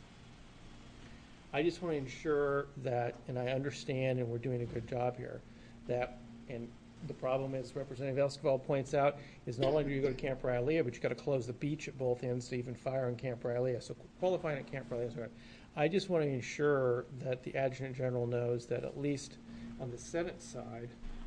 I just want to ensure that, and I understand, and we're doing a good job here, that, and the problem is, Representative Escobar points out, is not only do you go to Camp Rylea, but you've got to close the beach at both ends to even fire on Camp Rylea. So qualifying at Camp Rylea is right. I just want to ensure that the Adjutant General knows that at least on the Senate side,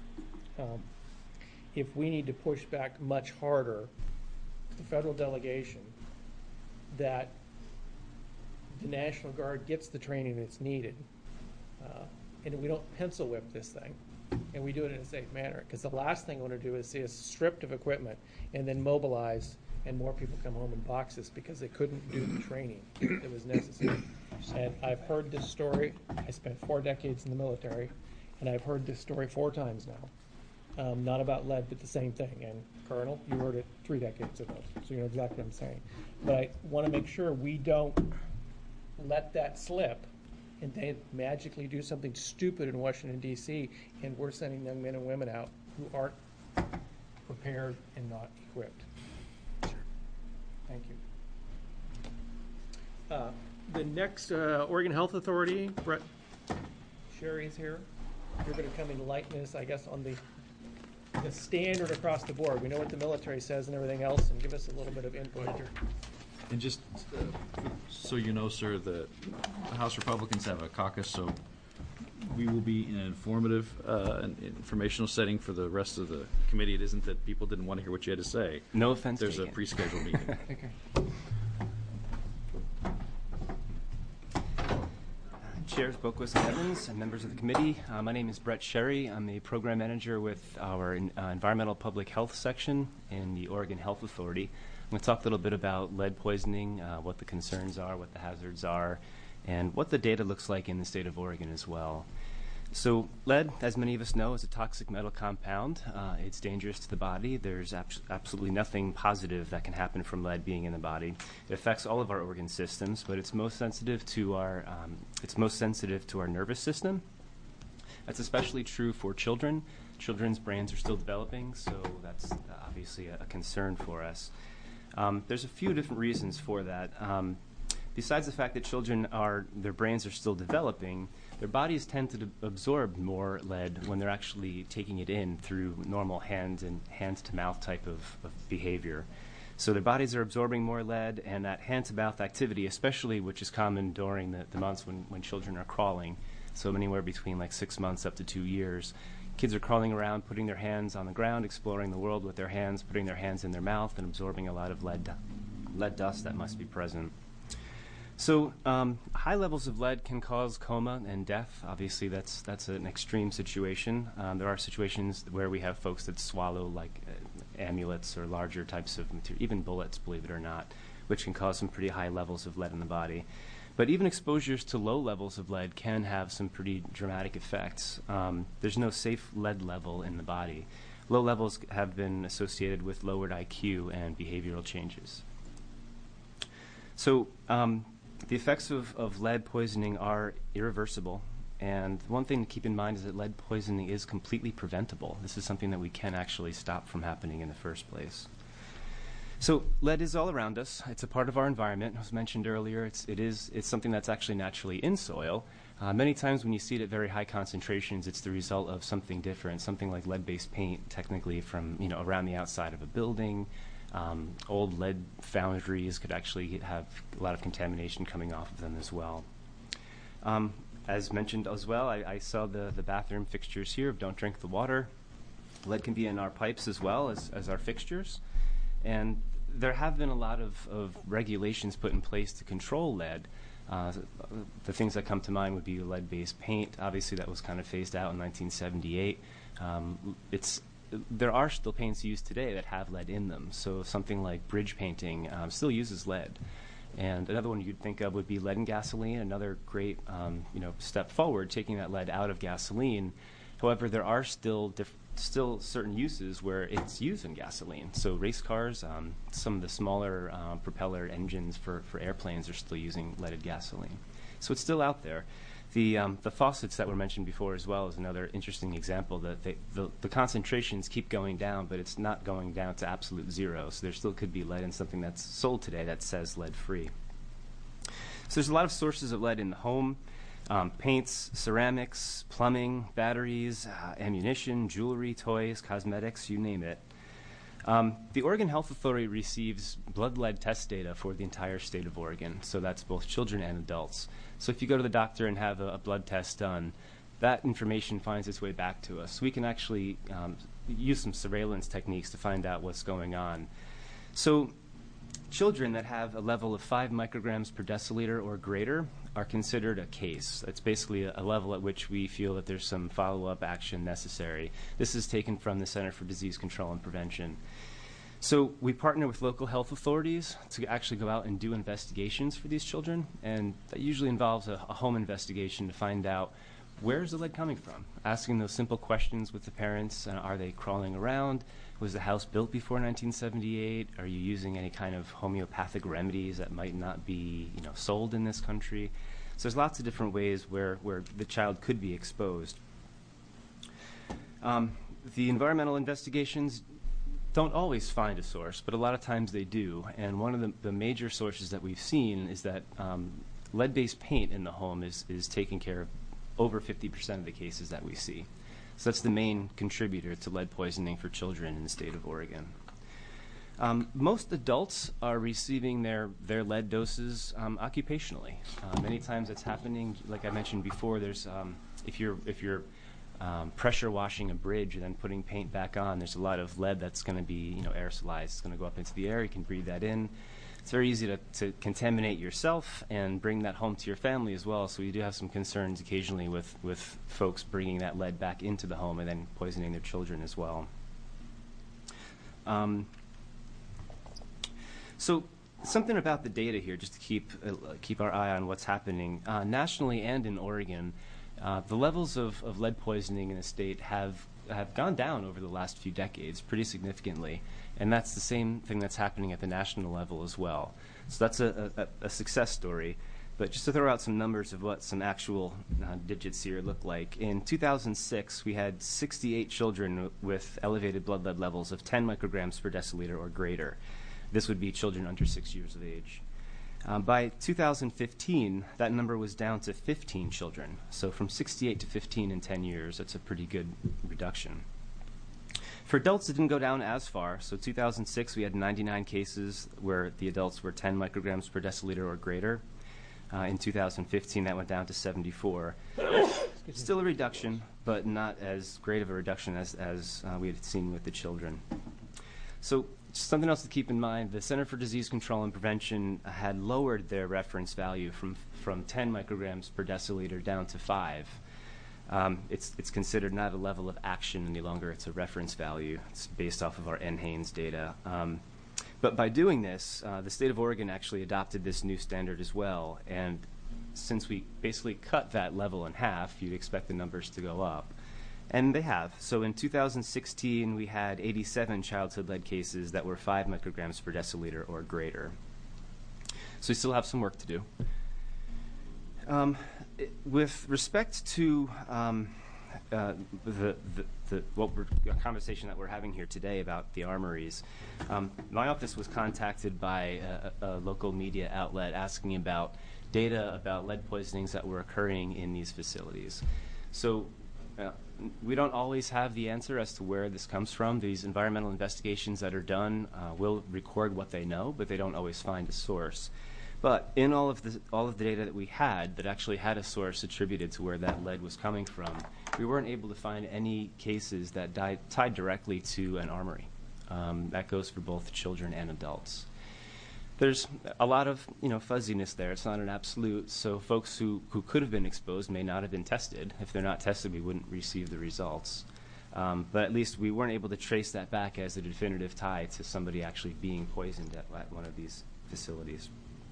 if we need to push back much harder to the federal delegation, that the National Guard gets the training that's needed, and we don't pencil whip this thing, and we do it in a safe manner. Because the last thing I want to do is see us stripped of equipment and then mobilize, and more people come home in boxes because they couldn't do the training that was necessary. And I've heard this story. I spent 4 decades in the military, and I've heard this story 4 times now. Not about lead, but the same thing. And Colonel, you heard it 3 decades ago, so you know exactly what I'm saying. But I want to make sure we don't let that slip and they magically do something stupid in Washington, D.C., and we're sending young men and women out who aren't prepared and not equipped. Thank you. The next, Oregon Health Authority, Brett Sherry's here. You're going to come enlighten us, I guess, on the standard across the board. We know what the military says and everything else, and give us a little bit of input. And just so you know, sir, the House Republicans have a caucus, so we will be in an informative and informational setting for the rest of the committee. It isn't that people didn't want to hear what you had to say. No offense There's taken. a pre-scheduled meeting. Okay. Chairs Boquist and Evans and members of the committee. My name is Brett Sherry. I'm the program manager with our environmental public health section in the Oregon Health Authority. I'm going to talk a little bit about lead poisoning, what the concerns are, what the hazards are, and what the data looks like in the state of Oregon as well. So lead, as many of us know, is a toxic metal compound. It's dangerous to the body. There's absolutely nothing positive that can happen from lead being in the body. It affects all of our organ systems, but it's most sensitive to our nervous system. That's especially true for children. Children's brains are still developing, so that's obviously a concern for us. There's a few different reasons for that. besides the fact that their brains are still developing, their bodies tend to absorb more lead when they're actually taking it in through normal hand-to-mouth type of behavior. So their bodies are absorbing more lead, and that hand-to-mouth activity, especially which is common during the months when children are crawling, so anywhere between like 6 months up to 2 years, kids are crawling around, putting their hands on the ground, exploring the world with their hands, putting their hands in their mouth, and absorbing a lot of lead dust that must be present. So high levels of lead can cause coma and death. Obviously, that's an extreme situation. There are situations where we have folks that swallow like amulets or larger types of material, even bullets, believe it or not, which can cause some pretty high levels of lead in the body. But even exposures to low levels of lead can have some pretty dramatic effects. There's no safe lead level in the body. Low levels have been associated with lowered IQ and behavioral changes. So the effects of lead poisoning are irreversible. And one thing to keep in mind is that lead poisoning is completely preventable. This is something that we can actually stop from happening in the first place. So lead is all around us. It's a part of our environment. As mentioned earlier, it's something that's actually naturally in soil. Many times when you see it at very high concentrations, it's the result of something different, something like lead-based paint, technically from around the outside of a building. Old lead foundries could actually have a lot of contamination coming off of them as well. As mentioned as well, I saw the bathroom fixtures here of Don't Drink the Water. Lead can be in our pipes as well as our fixtures. And there have been a lot of regulations put in place to control lead. The things that come to mind would be lead-based paint. Obviously, that was kind of phased out in 1978. There are still paints used today that have lead in them. So something like bridge painting still uses lead. And another one you'd think of would be lead in gasoline, another great step forward, taking that lead out of gasoline. However, there are still certain uses where it's used in gasoline. So race cars, some of the smaller propeller engines for airplanes are still using leaded gasoline. So it's still out there. The faucets that were mentioned before as well is another interesting example that the concentrations keep going down, but it's not going down to absolute zero. So there still could be lead in something that's sold today that says lead-free. So there's a lot of sources of lead in the home. Paints, ceramics, plumbing, batteries, ammunition, jewelry, toys, cosmetics, you name it. The Oregon Health Authority receives blood lead test data for the entire state of Oregon, so that's both children and adults. So if you go to the doctor and have a blood test done, that information finds its way back to us. We can actually use some surveillance techniques to find out what's going on. So children that have a level of 5 micrograms per deciliter or greater are considered a case. It's basically a level at which we feel that there's some follow-up action necessary. This is taken from the Center for Disease Control and Prevention. So we partner with local health authorities to actually go out and do investigations for these children, and that usually involves a home investigation to find out where's the lead coming from, asking those simple questions with the parents. Are they crawling around? Was the house built before 1978? Are you using any kind of homeopathic remedies that might not be sold in this country? So there's lots of different ways where the child could be exposed. The environmental investigations don't always find a source, but a lot of times they do. And one of the major sources that we've seen is that lead-based paint in the home is taking care of over 50% of the cases that we see. So that's the main contributor to lead poisoning for children in the state of Oregon. Most adults are receiving their lead doses occupationally. Many times it's happening, like I mentioned before, there's if you're pressure washing a bridge and then putting paint back on, there's a lot of lead that's going to be aerosolized. It's going to go up into the air. You can breathe that in. It's very easy to contaminate yourself and bring that home to your family as well. So we do have some concerns occasionally with folks bringing that lead back into the home and then poisoning their children as well. So something about the data here, just to keep our eye on what's happening nationally and in Oregon. The levels of lead poisoning in the state have gone down over the last few decades pretty significantly, and that's the same thing that's happening at the national level as well. So that's a success story. But just to throw out some numbers of what some actual digits here look like. In 2006, we had 68 children with elevated blood lead levels of 10 micrograms per deciliter or greater. This would be children under 6 years of age. By 2015, that number was down to 15 children. So from 68 to 15 in 10 years, that's a pretty good reduction. For adults, it didn't go down as far. So 2006, we had 99 cases where the adults were 10 micrograms per deciliter or greater. In 2015, that went down to 74. Still a reduction, but not as great of a reduction as we had seen with the children. So something else to keep in mind, the Center for Disease Control and Prevention had lowered their reference value from 10 micrograms per deciliter down to 5. It's considered not a level of action any longer. It's a reference value. It's based off of our NHANES data. But by doing this, the state of Oregon actually adopted this new standard as well. And since we basically cut that level in half, you'd expect the numbers to go up. And they have. So in 2016, we had 87 childhood-led cases that were 5 micrograms per deciliter or greater. So we still have some work to do. With respect to the conversation that we're having here today about the armories, my office was contacted by a local media outlet asking about data about lead poisonings that were occurring in these facilities. So we don't always have the answer as to where this comes from. These environmental investigations that are done will record what they know, but they don't always find a source. But in all of the data that we had that actually had a source attributed to where that lead was coming from, we weren't able to find any cases that tied directly to an armory. That goes for both children and adults. There's a lot of fuzziness there. It's not an absolute. So folks who could have been exposed may not have been tested. If they're not tested, we wouldn't receive the results. But at least we weren't able to trace that back as a definitive tie to somebody actually being poisoned at one of these facilities.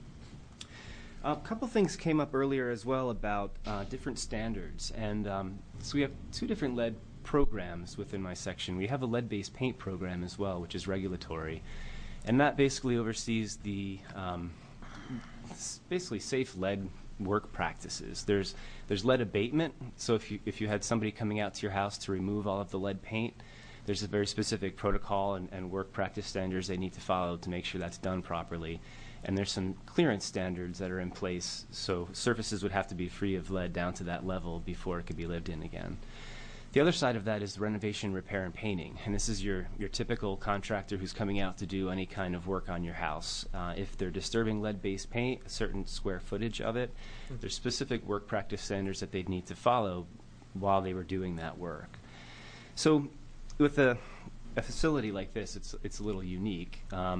A couple things came up earlier as well about different standards. And so we have 2 different lead programs within my section. We have a lead-based paint program as well, which is regulatory. And that basically oversees the basically safe lead work practices. There's lead abatement. So if you had somebody coming out to your house to remove all of the lead paint, there's a very specific protocol and work practice standards they need to follow to make sure that's done properly. And there's some clearance standards that are in place, so surfaces would have to be free of lead down to that level before it could be lived in again. The other side of that is the renovation, repair, and painting. And this is your typical contractor who's coming out to do any kind of work on your house. If they're disturbing lead-based paint, a certain square footage of it, there's specific work practice standards that they'd need to follow while they were doing that work. So with a facility like this, it's a little unique.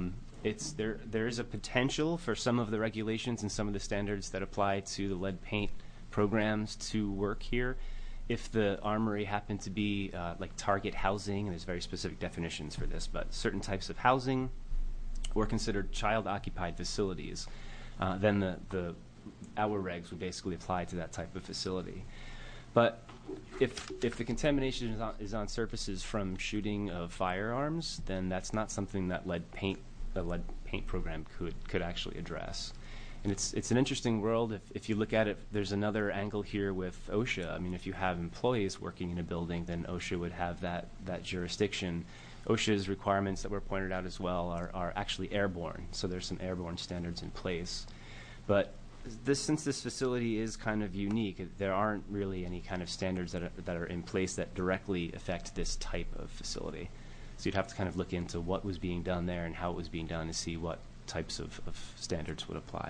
There is a potential for some of the regulations and some of the standards that apply to the lead paint programs to work here. If the armory happened to be like target housing, and there's very specific definitions for this, but certain types of housing were considered child-occupied facilities, then our regs would basically apply to that type of facility. But if the contamination is on surfaces from shooting of firearms, then that's not something that the lead paint program could actually address. And it's an interesting world. If you look at it, there's another angle here with OSHA. I mean, if you have employees working in a building, then OSHA would have that jurisdiction. OSHA's requirements that were pointed out as well are actually airborne, so there's some airborne standards in place. But since this facility is kind of unique, there aren't really any kind of standards that are in place that directly affect this type of facility. So you'd have to kind of look into what was being done there and how it was being done to see what types of standards would apply.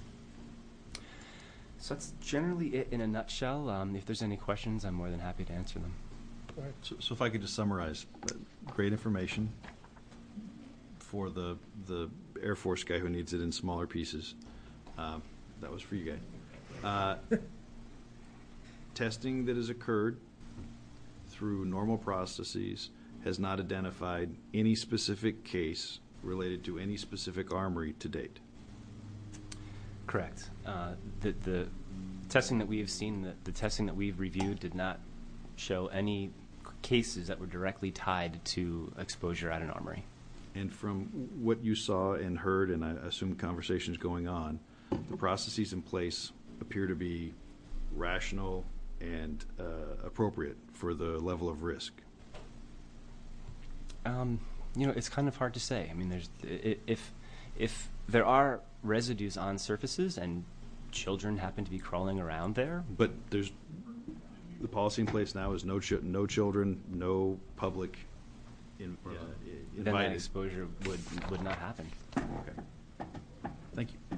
So that's generally it in a nutshell. If there's any questions, I'm more than happy to answer them. So if I could just summarize, great information for the Air Force guy who needs it in smaller pieces. That was for you guys. Testing that has occurred through normal processes has not identified any specific case related to any specific armory to date. Correct. The testing that we have seen, the testing that we've reviewed did not show any cases that were directly tied to exposure at an armory. And from what you saw and heard, and I assume conversations going on, the processes in place appear to be rational and appropriate for the level of risk. It's kind of hard to say. I mean, if If there are residues on surfaces and children happen to be crawling around there, But there's, the policy in place now is no children, no public then that invited. exposure would not happen. Okay. Thank you.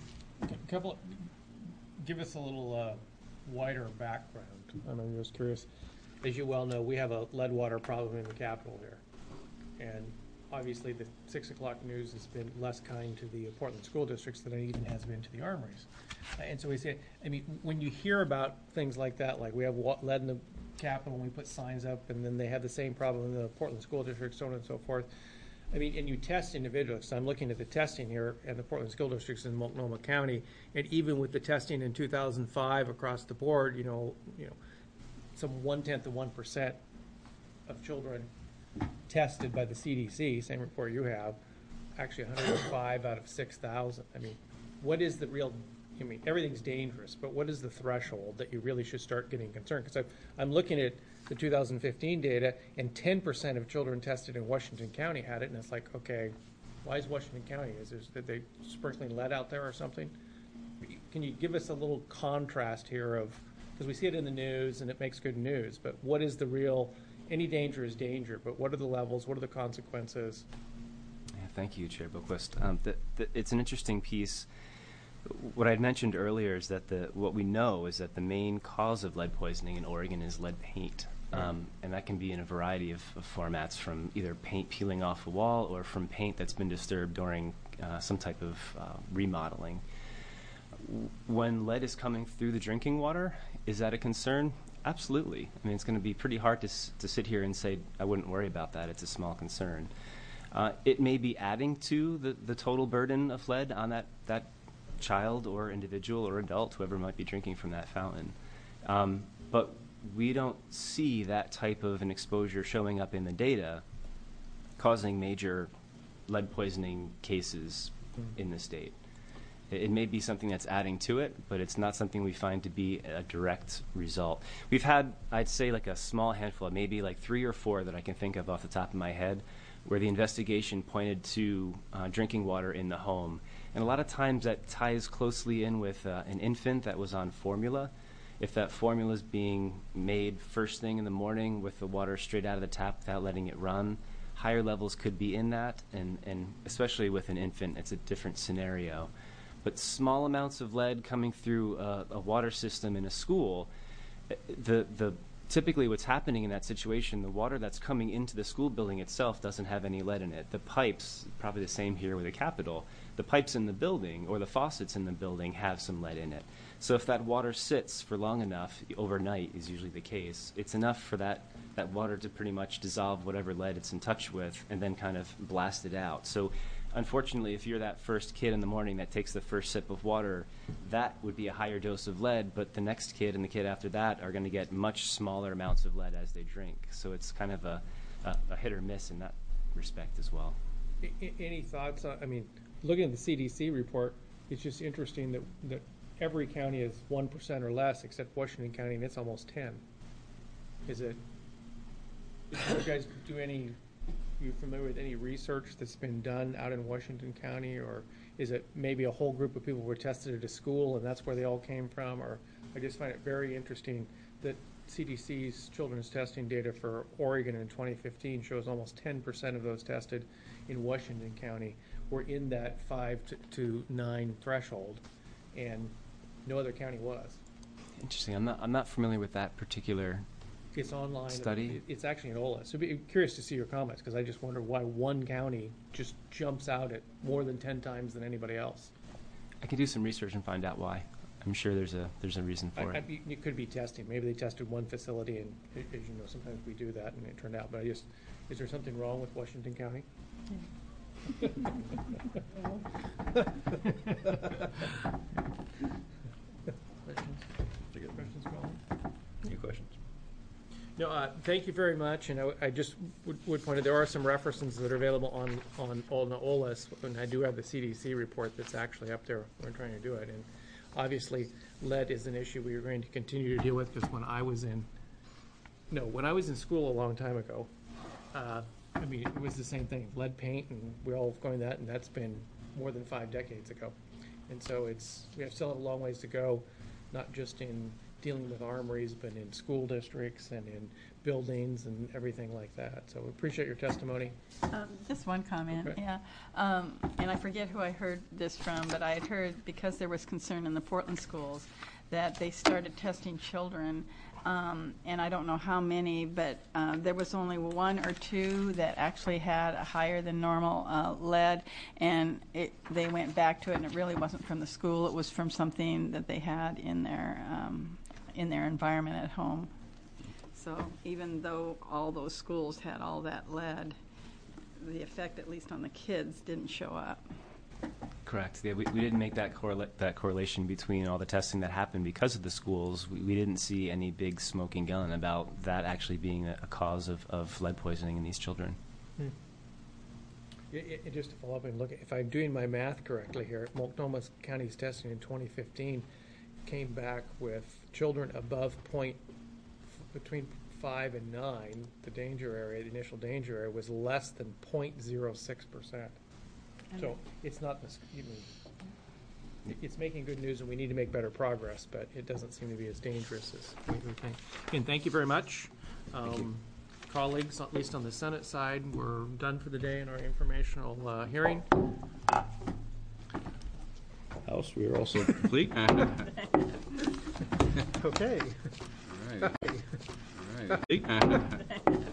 Give us a little wider background. I'm just curious. As you well know, we have a lead water problem in the capital here. And obviously, the 6 o'clock news has been less kind to the Portland school districts than it even has been to the armories. And so we say, I mean, when you hear about things like that, like we have lead in the capital, and we put signs up, and then they have the same problem in the Portland school district, so on and so forth. I mean, and you test individuals. So I'm looking at the testing here and the Portland school districts in Multnomah County, and even with the testing in 2005 across the board, you know, some 0.1% of children tested by the CDC, same report you have, actually 105 out of 6,000. I mean, what is the real? I mean, everything's dangerous, but what is the threshold that you really should start getting concerned? Because I'm looking at the 2015 data, and 10% of children tested in Washington County had it, and it's like, okay, why is Washington County? Are they sprinkling lead out there or something? Can you give us a little contrast here of, because we see it in the news and it makes good news, but what is the real? Any danger is danger, but what are the levels? What are the consequences? Yeah, thank you, Chair Boquist. It's an interesting piece. What I had mentioned earlier is that what we know is that the main cause of lead poisoning in Oregon is lead paint. And that can be in a variety of formats, from either paint peeling off a wall or from paint that's been disturbed during some type of remodeling. When lead is coming through the drinking water, is that a concern? Absolutely. I mean, it's going to be pretty hard to sit here and say, I wouldn't worry about that. It's a small concern. It may be adding to the total burden of lead on that child or individual or adult, whoever might be drinking from that fountain. But we don't see that type of an exposure showing up in the data causing major lead poisoning cases in the state. It may be something that's adding to it, but it's not something we find to be a direct result. We've had, I'd say, like a small handful, maybe like 3 or 4 that I can think of off the top of my head, where the investigation pointed to drinking water in the home. And a lot of times that ties closely in with an infant that was on formula. If that formula is being made first thing in the morning with the water straight out of the tap without letting it run, higher levels could be in that, and especially with an infant, it's a different scenario. But small amounts of lead coming through a water system in a school, typically what's happening in that situation, the water that's coming into the school building itself doesn't have any lead in it. The pipes, probably the same here with the Capitol, the pipes in the building or the faucets in the building have some lead in it. So if that water sits for long enough, overnight is usually the case, it's enough for that water to pretty much dissolve whatever lead it's in touch with and then kind of blast it out. So unfortunately, if you're that first kid in the morning that takes the first sip of water, that would be a higher dose of lead, but the next kid and the kid after that are going to get much smaller amounts of lead as they drink. So it's kind of a hit or miss in that respect as well. Any thoughts on, I mean, looking at the CDC report, it's just interesting that every county is 1% or less except Washington County, and it's almost 10. Did you guys do any, you familiar with any research that's been done out in Washington County, or is it maybe a whole group of people were tested at a school and that's where they all came from? Or I just find it very interesting that CDC's children's testing data for Oregon in 2015 shows almost 10% of those tested in Washington County were in that 5 to 9 threshold, and no other county was. Interesting. I'm not familiar with that particular It's online. study. It's actually in OLA. So be curious to see your comments, because I just wonder why one county just jumps out at more than 10 times than anybody else. I can do some research and find out why. I'm sure there's a reason for it. It could be testing. Maybe they tested one facility, and as you know, sometimes we do that, and it turned out. But is there something wrong with Washington County? Questions, Colin? Any questions? No, thank you very much. And I just would point out there are some references that are available on OLAS, and I do have the CDC report that's actually up there. We're trying to do it, and obviously lead is an issue we are going to continue to deal with, because when I was in school a long time ago, I mean, it was the same thing, lead paint, and we're all going that, and that's been more than 5 decades ago. And so we have still a long ways to go, not just in dealing with armories, but in school districts and in buildings and everything like that. So we appreciate your testimony. Just one comment, Okay. yeah. And I forget who I heard this from, but I had heard, because there was concern in the Portland schools, that they started testing children, and I don't know how many, but there was only 1 or 2 that actually had a higher than normal lead, and they went back to it, and it really wasn't from the school. It was from something that they had in their environment at home. So even though all those schools had all that lead, the effect, at least on the kids, didn't show up. Correct. Yeah, we didn't make that correlation between all the testing that happened because of the schools. We didn't see any big smoking gun about that actually being a cause of lead poisoning in these children. Just to follow up and look, if I'm doing my math correctly here, Multnomah County's testing in 2015 came back with children above between 5 and 9, the danger area, the initial danger area, was less than 0.06%. So it's not, it's making good news, and we need to make better progress, but it doesn't seem to be as dangerous as we think. Again, thank you very much. Colleagues, at least on the Senate side, we're done for the day in our informational hearing. House, we are also complete. Okay. All right. All right.